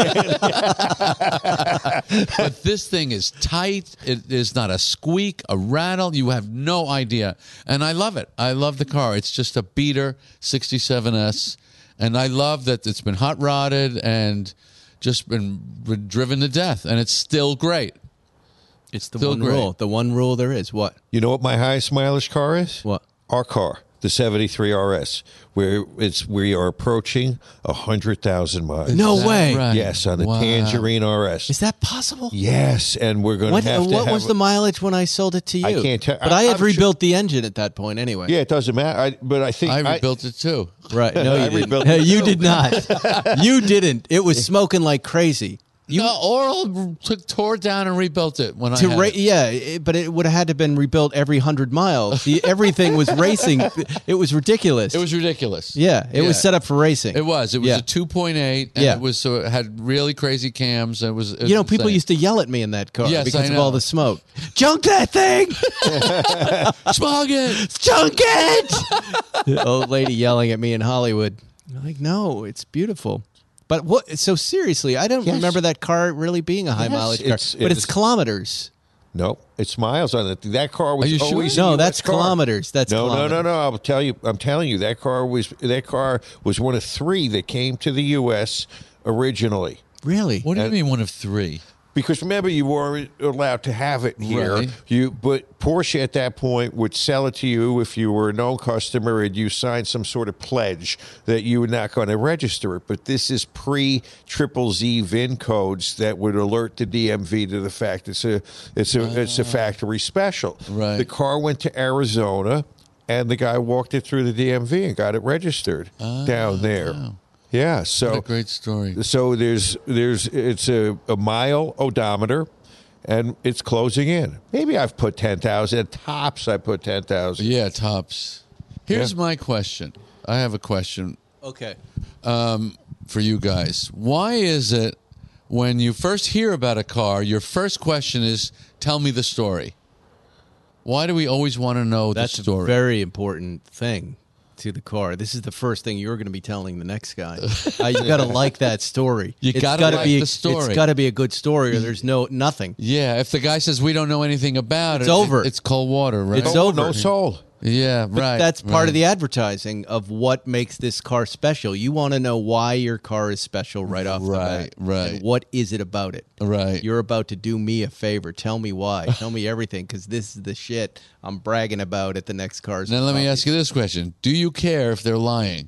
But this thing is tight. It is not a squeak, a rattle. You have no idea. And I love it. I love the car. It's just a beater sixty-seven S. And I love that it's been hot rodded and just been, been driven to death. And it's still great. It's the Still one great. rule. The one rule there is. What? You know what my highest mileage car is? What? Our car, the seventy-three R S, where it's we are approaching a hundred thousand miles. No Is that way. right? Yes, on the Wow. Tangerine R S. Is that possible? Yes, and we're going When, to have to what have was the mileage when I sold it to you? I can't tell- But I- I, had I'm sure- rebuilt the engine at that point anyway. Yeah, it doesn't matter. I, but I think I rebuilt it too. Right. No, I you didn't. rebuilt it you too. did not. You didn't. It was smoking like crazy. You no, Oral took tore it down and rebuilt it when to I had ra- it. yeah, it, but it would have had to have been rebuilt every hundred miles. The, everything was racing. It was ridiculous. It was ridiculous. Yeah, it was set up for racing. It was. It was Yeah. a two point eight, and Yeah. it was so it had really crazy cams. It was. It You know, was people insane. used to yell at me in that car Yes, because I of all know. the smoke. Junk that thing! smog it. Junk it! The old lady yelling at me in Hollywood. I'm like, no, it's beautiful. But what? So seriously, I don't Yes. remember that car really being a high Yes, mileage car. it's- But it's it's- kilometers. No, it's miles on it. That car was Are you sure? always a No, U S that's car. kilometers. That's no, kilometers. no, no, no. I'll tell you. I'm telling you that car was that car was one of three that came to the U S originally. Really? What do you mean one of three? Because remember, you weren't allowed to have it here. Right. You, but Porsche at that point would sell it to you if you were a known customer and you signed some sort of pledge that you were not going to register it. But this is pre-triple Z V I N codes that would alert the D M V to the fact it's a it's a it's a factory special. Right. The car went to Arizona, and the guy walked it through the D M V and got it registered Oh, down there. wow. Yeah, so What a great story. so there's there's it's a, a mile odometer, and it's closing in. Maybe I've put ten thousand. At tops, I put ten thousand. Yeah, tops. Here's Yeah. my question. I have a question Okay. for you guys. Why is it when you first hear about a car, your first question is, tell me the story? Why do we always want to know That's the a story? very important thing to the car. This is the first thing you're going to be telling the next guy. Uh, you got to like that story. You It's gotta gotta like be, the story. It's got to be a good story, or there's no nothing. Yeah, if the guy says we don't know anything about It's it, over. it- it's cold water, right? It's Oh, over. no soul. Yeah, But right. that's part right. of the advertising of what makes this car special. You want to know why your car is special right off the Right, bat. right. And what is it about it? Right. You're about to do me a favor. Tell me why. Tell me everything, because this is the shit I'm bragging about at the next car's. Now let me ask you this question: do you care if they're lying?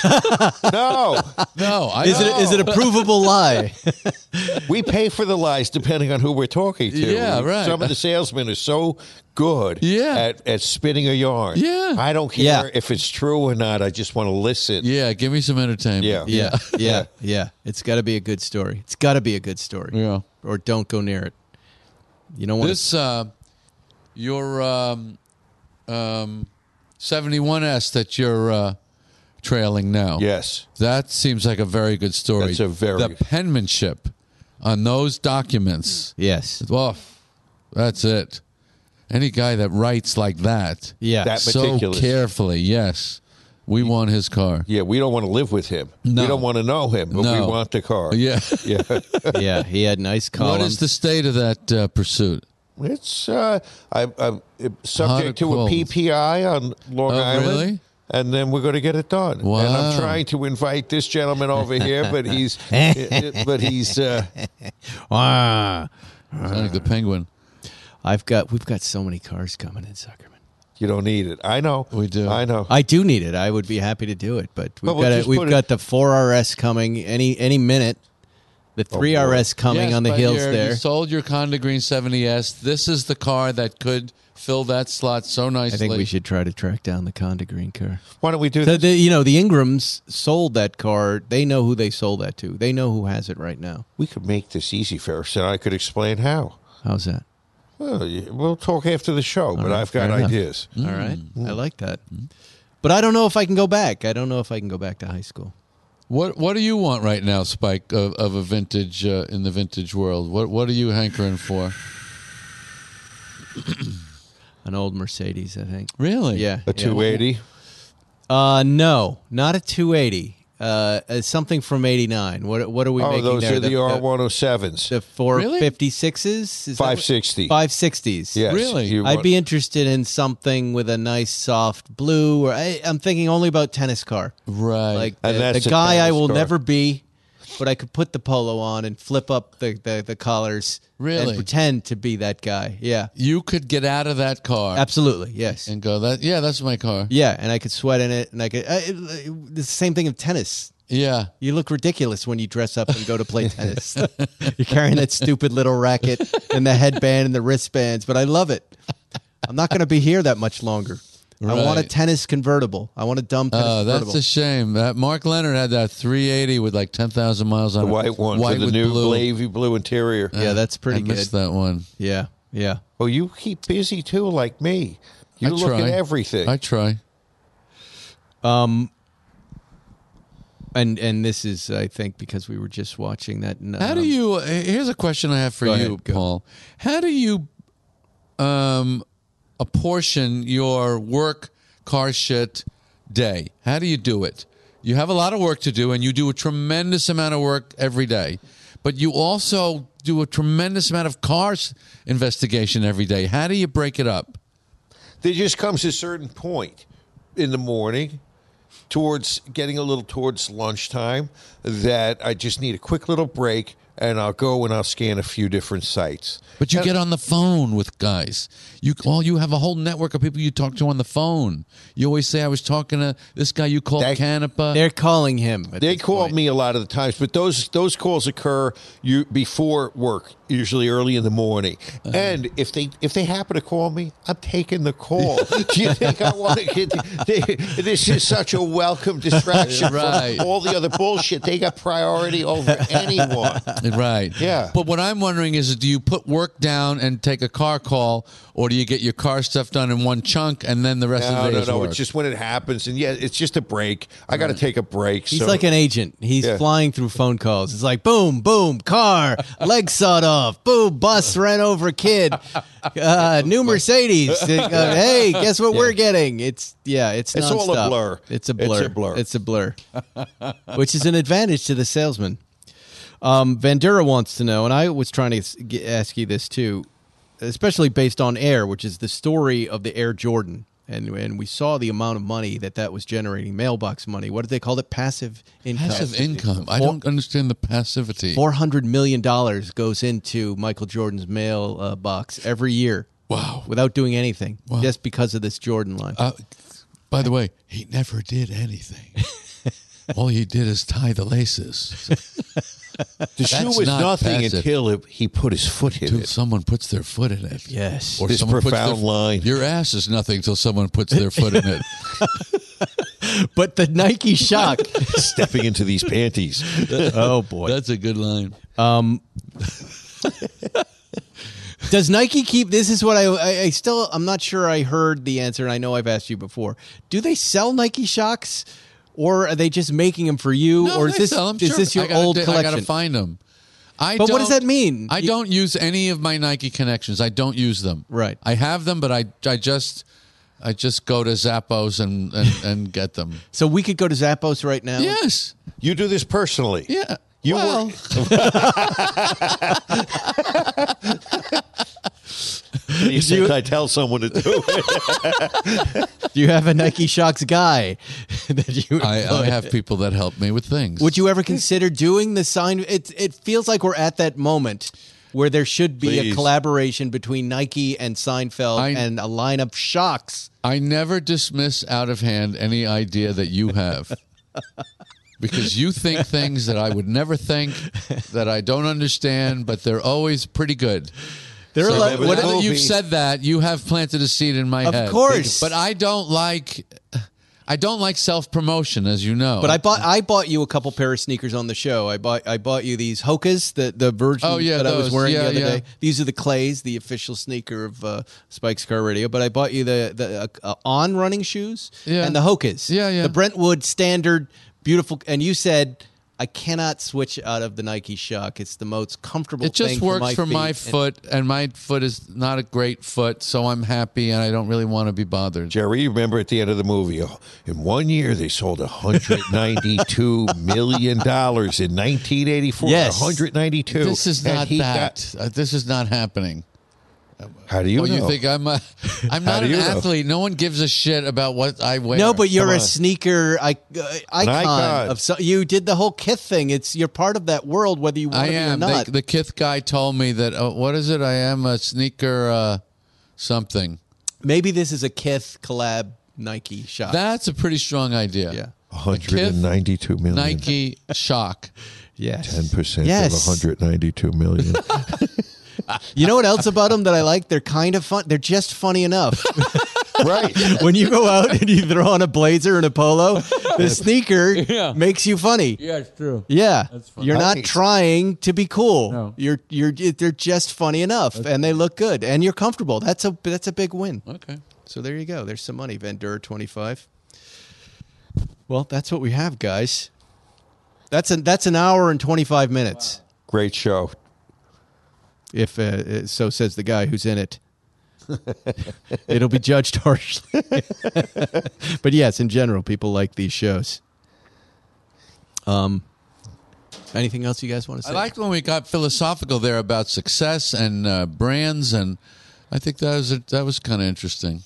No, No, I Is it don't. is it a provable lie? we pay for the lies depending on who we're talking to. Yeah, right. Some of the salesmen are so good Yeah. at, at spinning a yarn. Yeah. I don't care Yeah. if it's true or not. I just want to listen. Yeah, give me some entertainment. Yeah. Yeah, yeah, yeah. It's got to be a good story. It's got to be a good story. Yeah. Or don't go near it. You don't want This uh, your um, um, seventy-one S that you're uh, trailing now. Yes. That seems like a very good story. That's a very- the penmanship on those documents. Yes. Well, that's it. Any guy that writes like that, Yeah. That so meticulous. carefully, yes, we want his car. Yeah, we don't want to live with him. No. We don't want to know him, but we No. want the car. Yeah. Yeah. Yeah. He had nice columns. What is the state of that uh, pursuit? It's uh, I, I'm subject to a quotes. P P I on Long Oh, Island. really? And then we're going to get it done. Wow. And I'm trying to invite this gentleman over here, but he's, but he's, uh, Ah. Sound like the penguin. I've got. We've got so many cars coming in, Zuckerman. you don't need it. I know. We do. I know. I do need it. I would be happy to do it, but we've But we'll got. just A, we've put got it- the four R S coming any any minute. The three R S coming Yes, on the but heels you're- there. You sold your Conda Green seventy S. This is the car that could fill that slot so nicely. I think we should try to track down the Conda Green car. Why don't we do So this? the, you know, the Ingrams sold that car. They know who they sold that to. They know who has it right now. We could make this easy for us, and I could explain how. How's that? Well, y- we'll talk after the show, but right, I've got fair enough. ideas. All right. I like that. But I don't know if I can go back. I don't know if I can go back to high school. What What do you want right now, Spike, of, of a vintage uh, in the vintage world? What What are you hankering for? An old Mercedes, I think. Really? Yeah. A yeah. two eighty. Uh, no, not a two eighty. Uh, uh, something from eighty-nine. What What are we Oh, making those there? are the R one oh sevens. The four Really? fifty-sixes? Is that what- five sixty. five sixties. Yes. Really? you I'd want- be interested in something with a nice soft blue. Or I, I'm thinking only about tennis car. Right. Like And the, that's the a guy I tennis will car. never be, but I could put the polo on and flip up the, the, the collars Really? and pretend to be that guy. Yeah, you could get out of that car absolutely. Yes. and go, "That yeah, that's my car." Yeah, and I could sweat in it, and I could. Uh, it, it, the same thing of tennis. Yeah. You look ridiculous when you dress up and go to play tennis. You're carrying that stupid little racket and the headband and the wristbands, but I love it. I'm not going to be here that much longer. I want a Right. tennis convertible. I want a dumb tennis Oh, convertible. that's a shame. That Mark Leonard had that three eighty with like ten thousand miles on the it. white one White with the with new blue. navy blue interior. yeah, that's pretty I good. missed that one. Yeah, yeah. Oh, you keep busy too, like me. You I look try. at everything. I try. And and this is, I think, because we were just watching that. Um, How do you? Here's a question I have for Go you, ahead, go. Paul. How do you um, apportion your work car shit day? How do you do it? You have a lot of work to do, and you do a tremendous amount of work every day. But you also do a tremendous amount of cars investigation every day. How do you break it up? There just comes a certain point in the morning towards getting a little towards lunchtime that I just need a quick little break, and I'll go and I'll scan a few different sites. But you And- get on the phone with guys. You well, you have a whole network of people you talk to on the phone. You always say, "I was talking to this guy you called That- Canepa." They're calling him. at They this call point. me a lot of the times, but those those calls occur you before work, usually early in the morning. Uh-huh. And if they if they happen to call me, I'm taking the call. Do you think I want to get? They, this is such a welcome distraction Right. from all the other bullshit. They got priority over anyone. Right. Yeah. But what I'm wondering is, do you put work down and take a car call, or do you get your car stuff done in one chunk and then the rest No, of the day no, is no. work? It's just when it happens, and yeah, it's just a break. I got to take a break. He's so. like an agent. He's Yeah. flying through phone calls. It's like boom, boom, car, leg sawed off, boom, bus ran over a kid, uh, new Mercedes. Uh, hey, guess what we're getting? It's yeah, it's It's all a nonstop. blur. It's a It's blur. a blur. It's a blur, which is an advantage to the salesman. Um, Vandura wants to know, and I was trying to s- g- ask you this too, especially based on Air, which is the story of the Air Jordan. And, and we saw the amount of money that that was generating, mailbox money. What did they call it? Passive income. passive income. I Four- don't understand the passivity. Four hundred million dollars goes into Michael Jordan's mail uh, box every year. Wow. Without doing anything, Wow. just because of this Jordan line. Uh, by the way, he never did anything. All he did is tie the laces the shoe that's was not nothing passive. until it, he put his foot in until it. someone puts their foot in it. Yes. Or This someone puts profound their, line. Your ass is nothing until someone puts their foot in it. But the Nike Shock. Stepping into these panties. Oh boy. That's a good line. Does Nike keep? This is what I, I. I still. I'm not sure. I heard the answer, and I know I've asked you before. Do they sell Nike Shocks, or are they just making them for you, No, or is they this sell 'em, is sure. this your I gotta, old I collection? gotta find them. I But what does don't- that mean? I You- don't use any of my Nike connections. I don't use them. Right. I have them, but I I just I just go to Zappos and and, and get them. So we could go to Zappos right now. Yes. You do this personally. Yeah. You well, work. You said I tell someone to do it. Do you have a Nike Shocks guy that you? I, I employ? have people that help me with things. Would you ever consider doing the sign? It it feels like we're at that moment where there should be a Please. collaboration between Nike and Seinfeld I- and a line of Shocks. I never dismiss out of hand any idea that you have. Because you think things that I would never think, that I don't understand, but they're always pretty good. They're So like, that what was- are now the- that you've movies. said that, you have planted a seed in my Of head. course. But I don't like I don't like self-promotion, as you know. But I bought I bought you a couple pair of sneakers on the show. I bought I bought you these Hokas, the the version Oh, yeah, that I was those. wearing Yeah, the other yeah. day. These are the Clays, the official sneaker of uh, Spike's Car Radio. But I bought you the the uh, uh, on running shoes Yeah. and the Hokas. Yeah, yeah. The Brentwood standard, beautiful. And you said I cannot switch out of the Nike Shock. It's the most comfortable. It just thing works for for my, my feet. And- foot, and my foot is not a great foot, so I'm happy, and I don't really want to be bothered. Jerry, you remember at the end of the movie, oh, in one year they sold one hundred ninety-two million dollars in nineteen eighty-four. Yes. one hundred ninety-two. This is And not he that. Uh, this is not happening. got- how do you oh, know? you think I'm a? I'm How not do an you know? athlete. No one gives a shit about what I wear. No, but you're Come a on. sneaker I, uh, icon, icon. of so, you did the whole Kith thing. It's you're part of that world, whether you want I to be or am. not. They, the Kith guy told me that. Uh, what is it? I am a sneaker uh, something. Maybe this is a Kith collab Nike shop. That's a pretty strong idea. yeah. one hundred ninety-two million. Nike Shock. Yes. ten percent Yes. of one hundred ninety-two million. You know what else about them that I like? They're kind of fun. They're just funny enough. Right. When you go out and you throw on a blazer and a polo, the sneaker Yeah. makes you funny. Yeah, it's true. Yeah, funny. you're not Right. trying to be cool. No. You're you're they're just funny enough, and they look good, and you're comfortable. That's a that's a big win. Okay. So there you go. There's some money. Vendura twenty-five. Well, that's what we have, guys. That's an that's an hour and twenty-five minutes. Great show. If uh, so says the guy who's in it. It'll be judged harshly. But yes, in general, people like these shows. Um, anything else you guys want to say? I liked when we got philosophical there about success and uh, brands, and I think that was a, that was kind of interesting.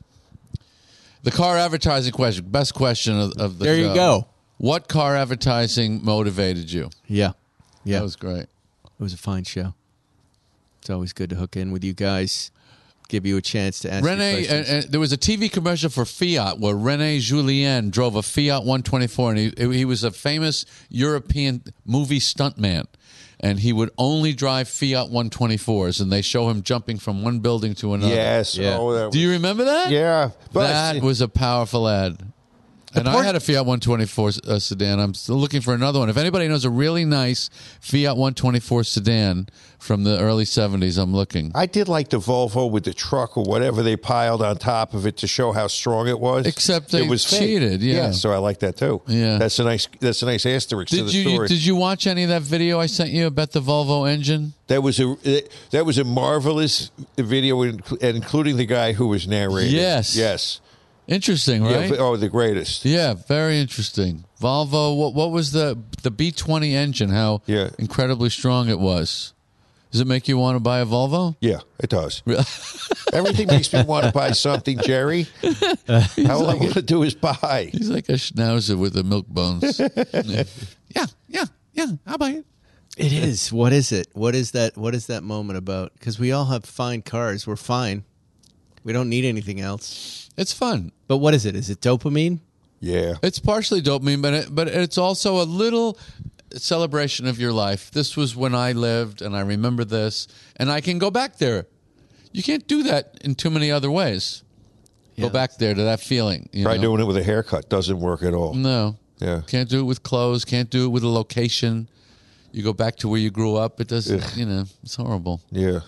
The car advertising question, best question of, of the There you show. go. What car advertising motivated you? Yeah, yeah. That was great. It was a fine show. It's always good to hook in with you guys. Give you a chance to ask Rene, questions. uh, uh, there was a T V commercial for Fiat where Rene Julien drove a Fiat one twenty-four, and he, he was a famous European movie stuntman. And he would only drive Fiat one twenty-fours, and they show him jumping from one building to another. Yes. Yeah. Oh, that Do you was- remember that? Yeah. But That was a powerful ad. And I had a Fiat one twenty-four uh, sedan. I'm still looking for another one. If anybody knows a really nice Fiat one twenty-four sedan from the early seventies, I'm looking. I did like the Volvo with the truck or whatever they piled on top of it to show how strong it was. Except they it was fake. cheated, yeah. So I like that too. Yeah. That's a nice. That's a nice asterisk to Did the you story. did you watch any of that video I sent you about the Volvo engine? That was a that was a marvelous video, including the guy who was narrating. Yes. Yes. Interesting, right? Yeah, oh, the greatest. Yeah, very interesting. Volvo, what what was the the B twenty engine? How Yeah. incredibly strong it was. Does it make you want to buy a Volvo? Yeah, it does. Everything makes me want to buy something, Jerry. All I want to do is buy. He's like a schnauzer with the milk bones. yeah, yeah, yeah, yeah. I'll buy it. It is. What is it? What is that? What is that moment about? Because we all have fine cars. We're fine. We don't need anything else. It's fun. But what is it? Is it dopamine? Yeah. It's partially dopamine, but it, but it's also a little celebration of your life. This was when I lived, and I remember this, and I can go back there. You can't do that in too many other ways. Yeah, go back there to that feeling. You Try know? doing it with a haircut. Doesn't work at all. No. Yeah. Can't do it with clothes. Can't do it with a location. You go back to where you grew up. It doesn't, Ugh. you know, it's horrible. Yeah.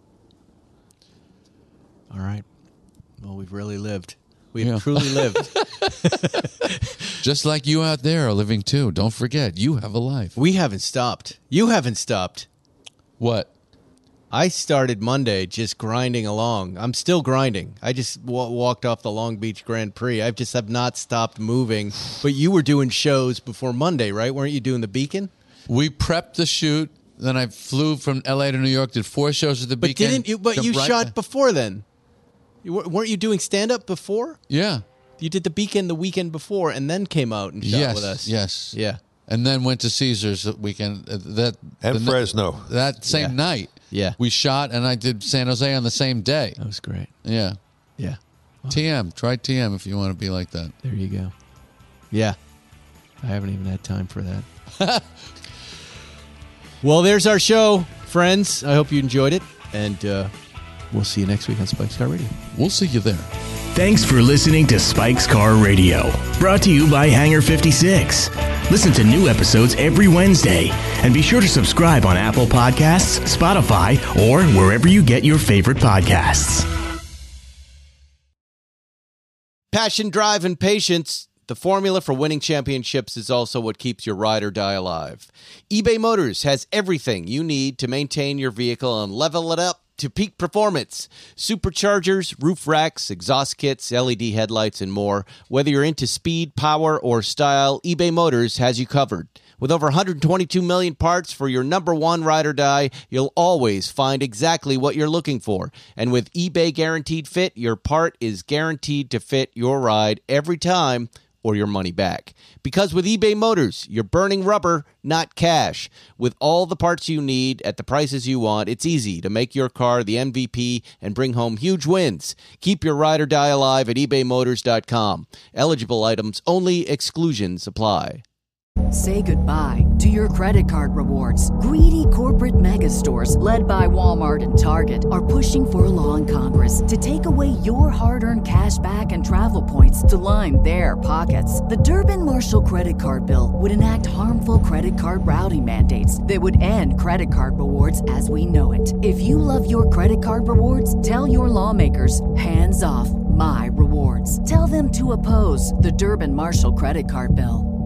All right. Well, we've really lived. We've Yeah. truly lived. Just like you out there are living too. Don't forget, you have a life. We haven't stopped. You haven't stopped. What? I started Monday just grinding along. I'm still grinding. I just wa walked off the Long Beach Grand Prix. I just have not stopped moving. But you were doing shows before Monday, right? Weren't you doing the Beacon? We prepped the shoot. Then I flew from L A to New York, did four shows at the But Beacon. didn't you? But jumped you right shot back- before then. You, wer- weren't you doing stand up before? Yeah. You did the Beacon the weekend before, and then came out and shot Yes. with us. Yes. Yeah. And then went to Caesars that weekend. uh, That And the- Fresno. That same Yeah. night. Yeah. We shot, and I did San Jose on the same day. That was great. Yeah. Yeah. T M. Try T M if you want to be like that. There you go. Yeah. I haven't even had time for that. Well, there's our show, friends. I hope you enjoyed it. And uh, we'll see you next week on Spike's Car Radio. We'll see you there. Thanks for listening to Spike's Car Radio, brought to you by Hangar fifty-six. Listen to new episodes every Wednesday, and be sure to subscribe on Apple Podcasts, Spotify, or wherever you get your favorite podcasts. Passion, drive, and patience. The formula for winning championships is also what keeps your ride or die alive. eBay Motors has everything you need to maintain your vehicle and level it up to peak performance. Superchargers, roof racks, exhaust kits, L E D headlights, and more. Whether you're into speed, power, or style, eBay Motors has you covered. With over one hundred twenty-two million parts for your number one ride or die, you'll always find exactly what you're looking for. And with eBay Guaranteed Fit, your part is guaranteed to fit your ride every time, or your money back. Because with eBay Motors, you're burning rubber, not cash. With all the parts you need at the prices you want, it's easy to make your car the M V P and bring home huge wins. Keep your ride or die alive at ebay motors dot com. Eligible items only. Exclusions apply. Say goodbye to your credit card rewards. Greedy corporate mega stores, led by Walmart and Target, are pushing for a law in Congress to take away your hard-earned cash back and travel points to line their pockets. The Durbin-Marshall credit card bill would enact harmful credit card routing mandates that would end credit card rewards as we know it. If you love your credit card rewards, tell your lawmakers, hands off my rewards. Tell them to oppose the Durbin-Marshall credit card bill.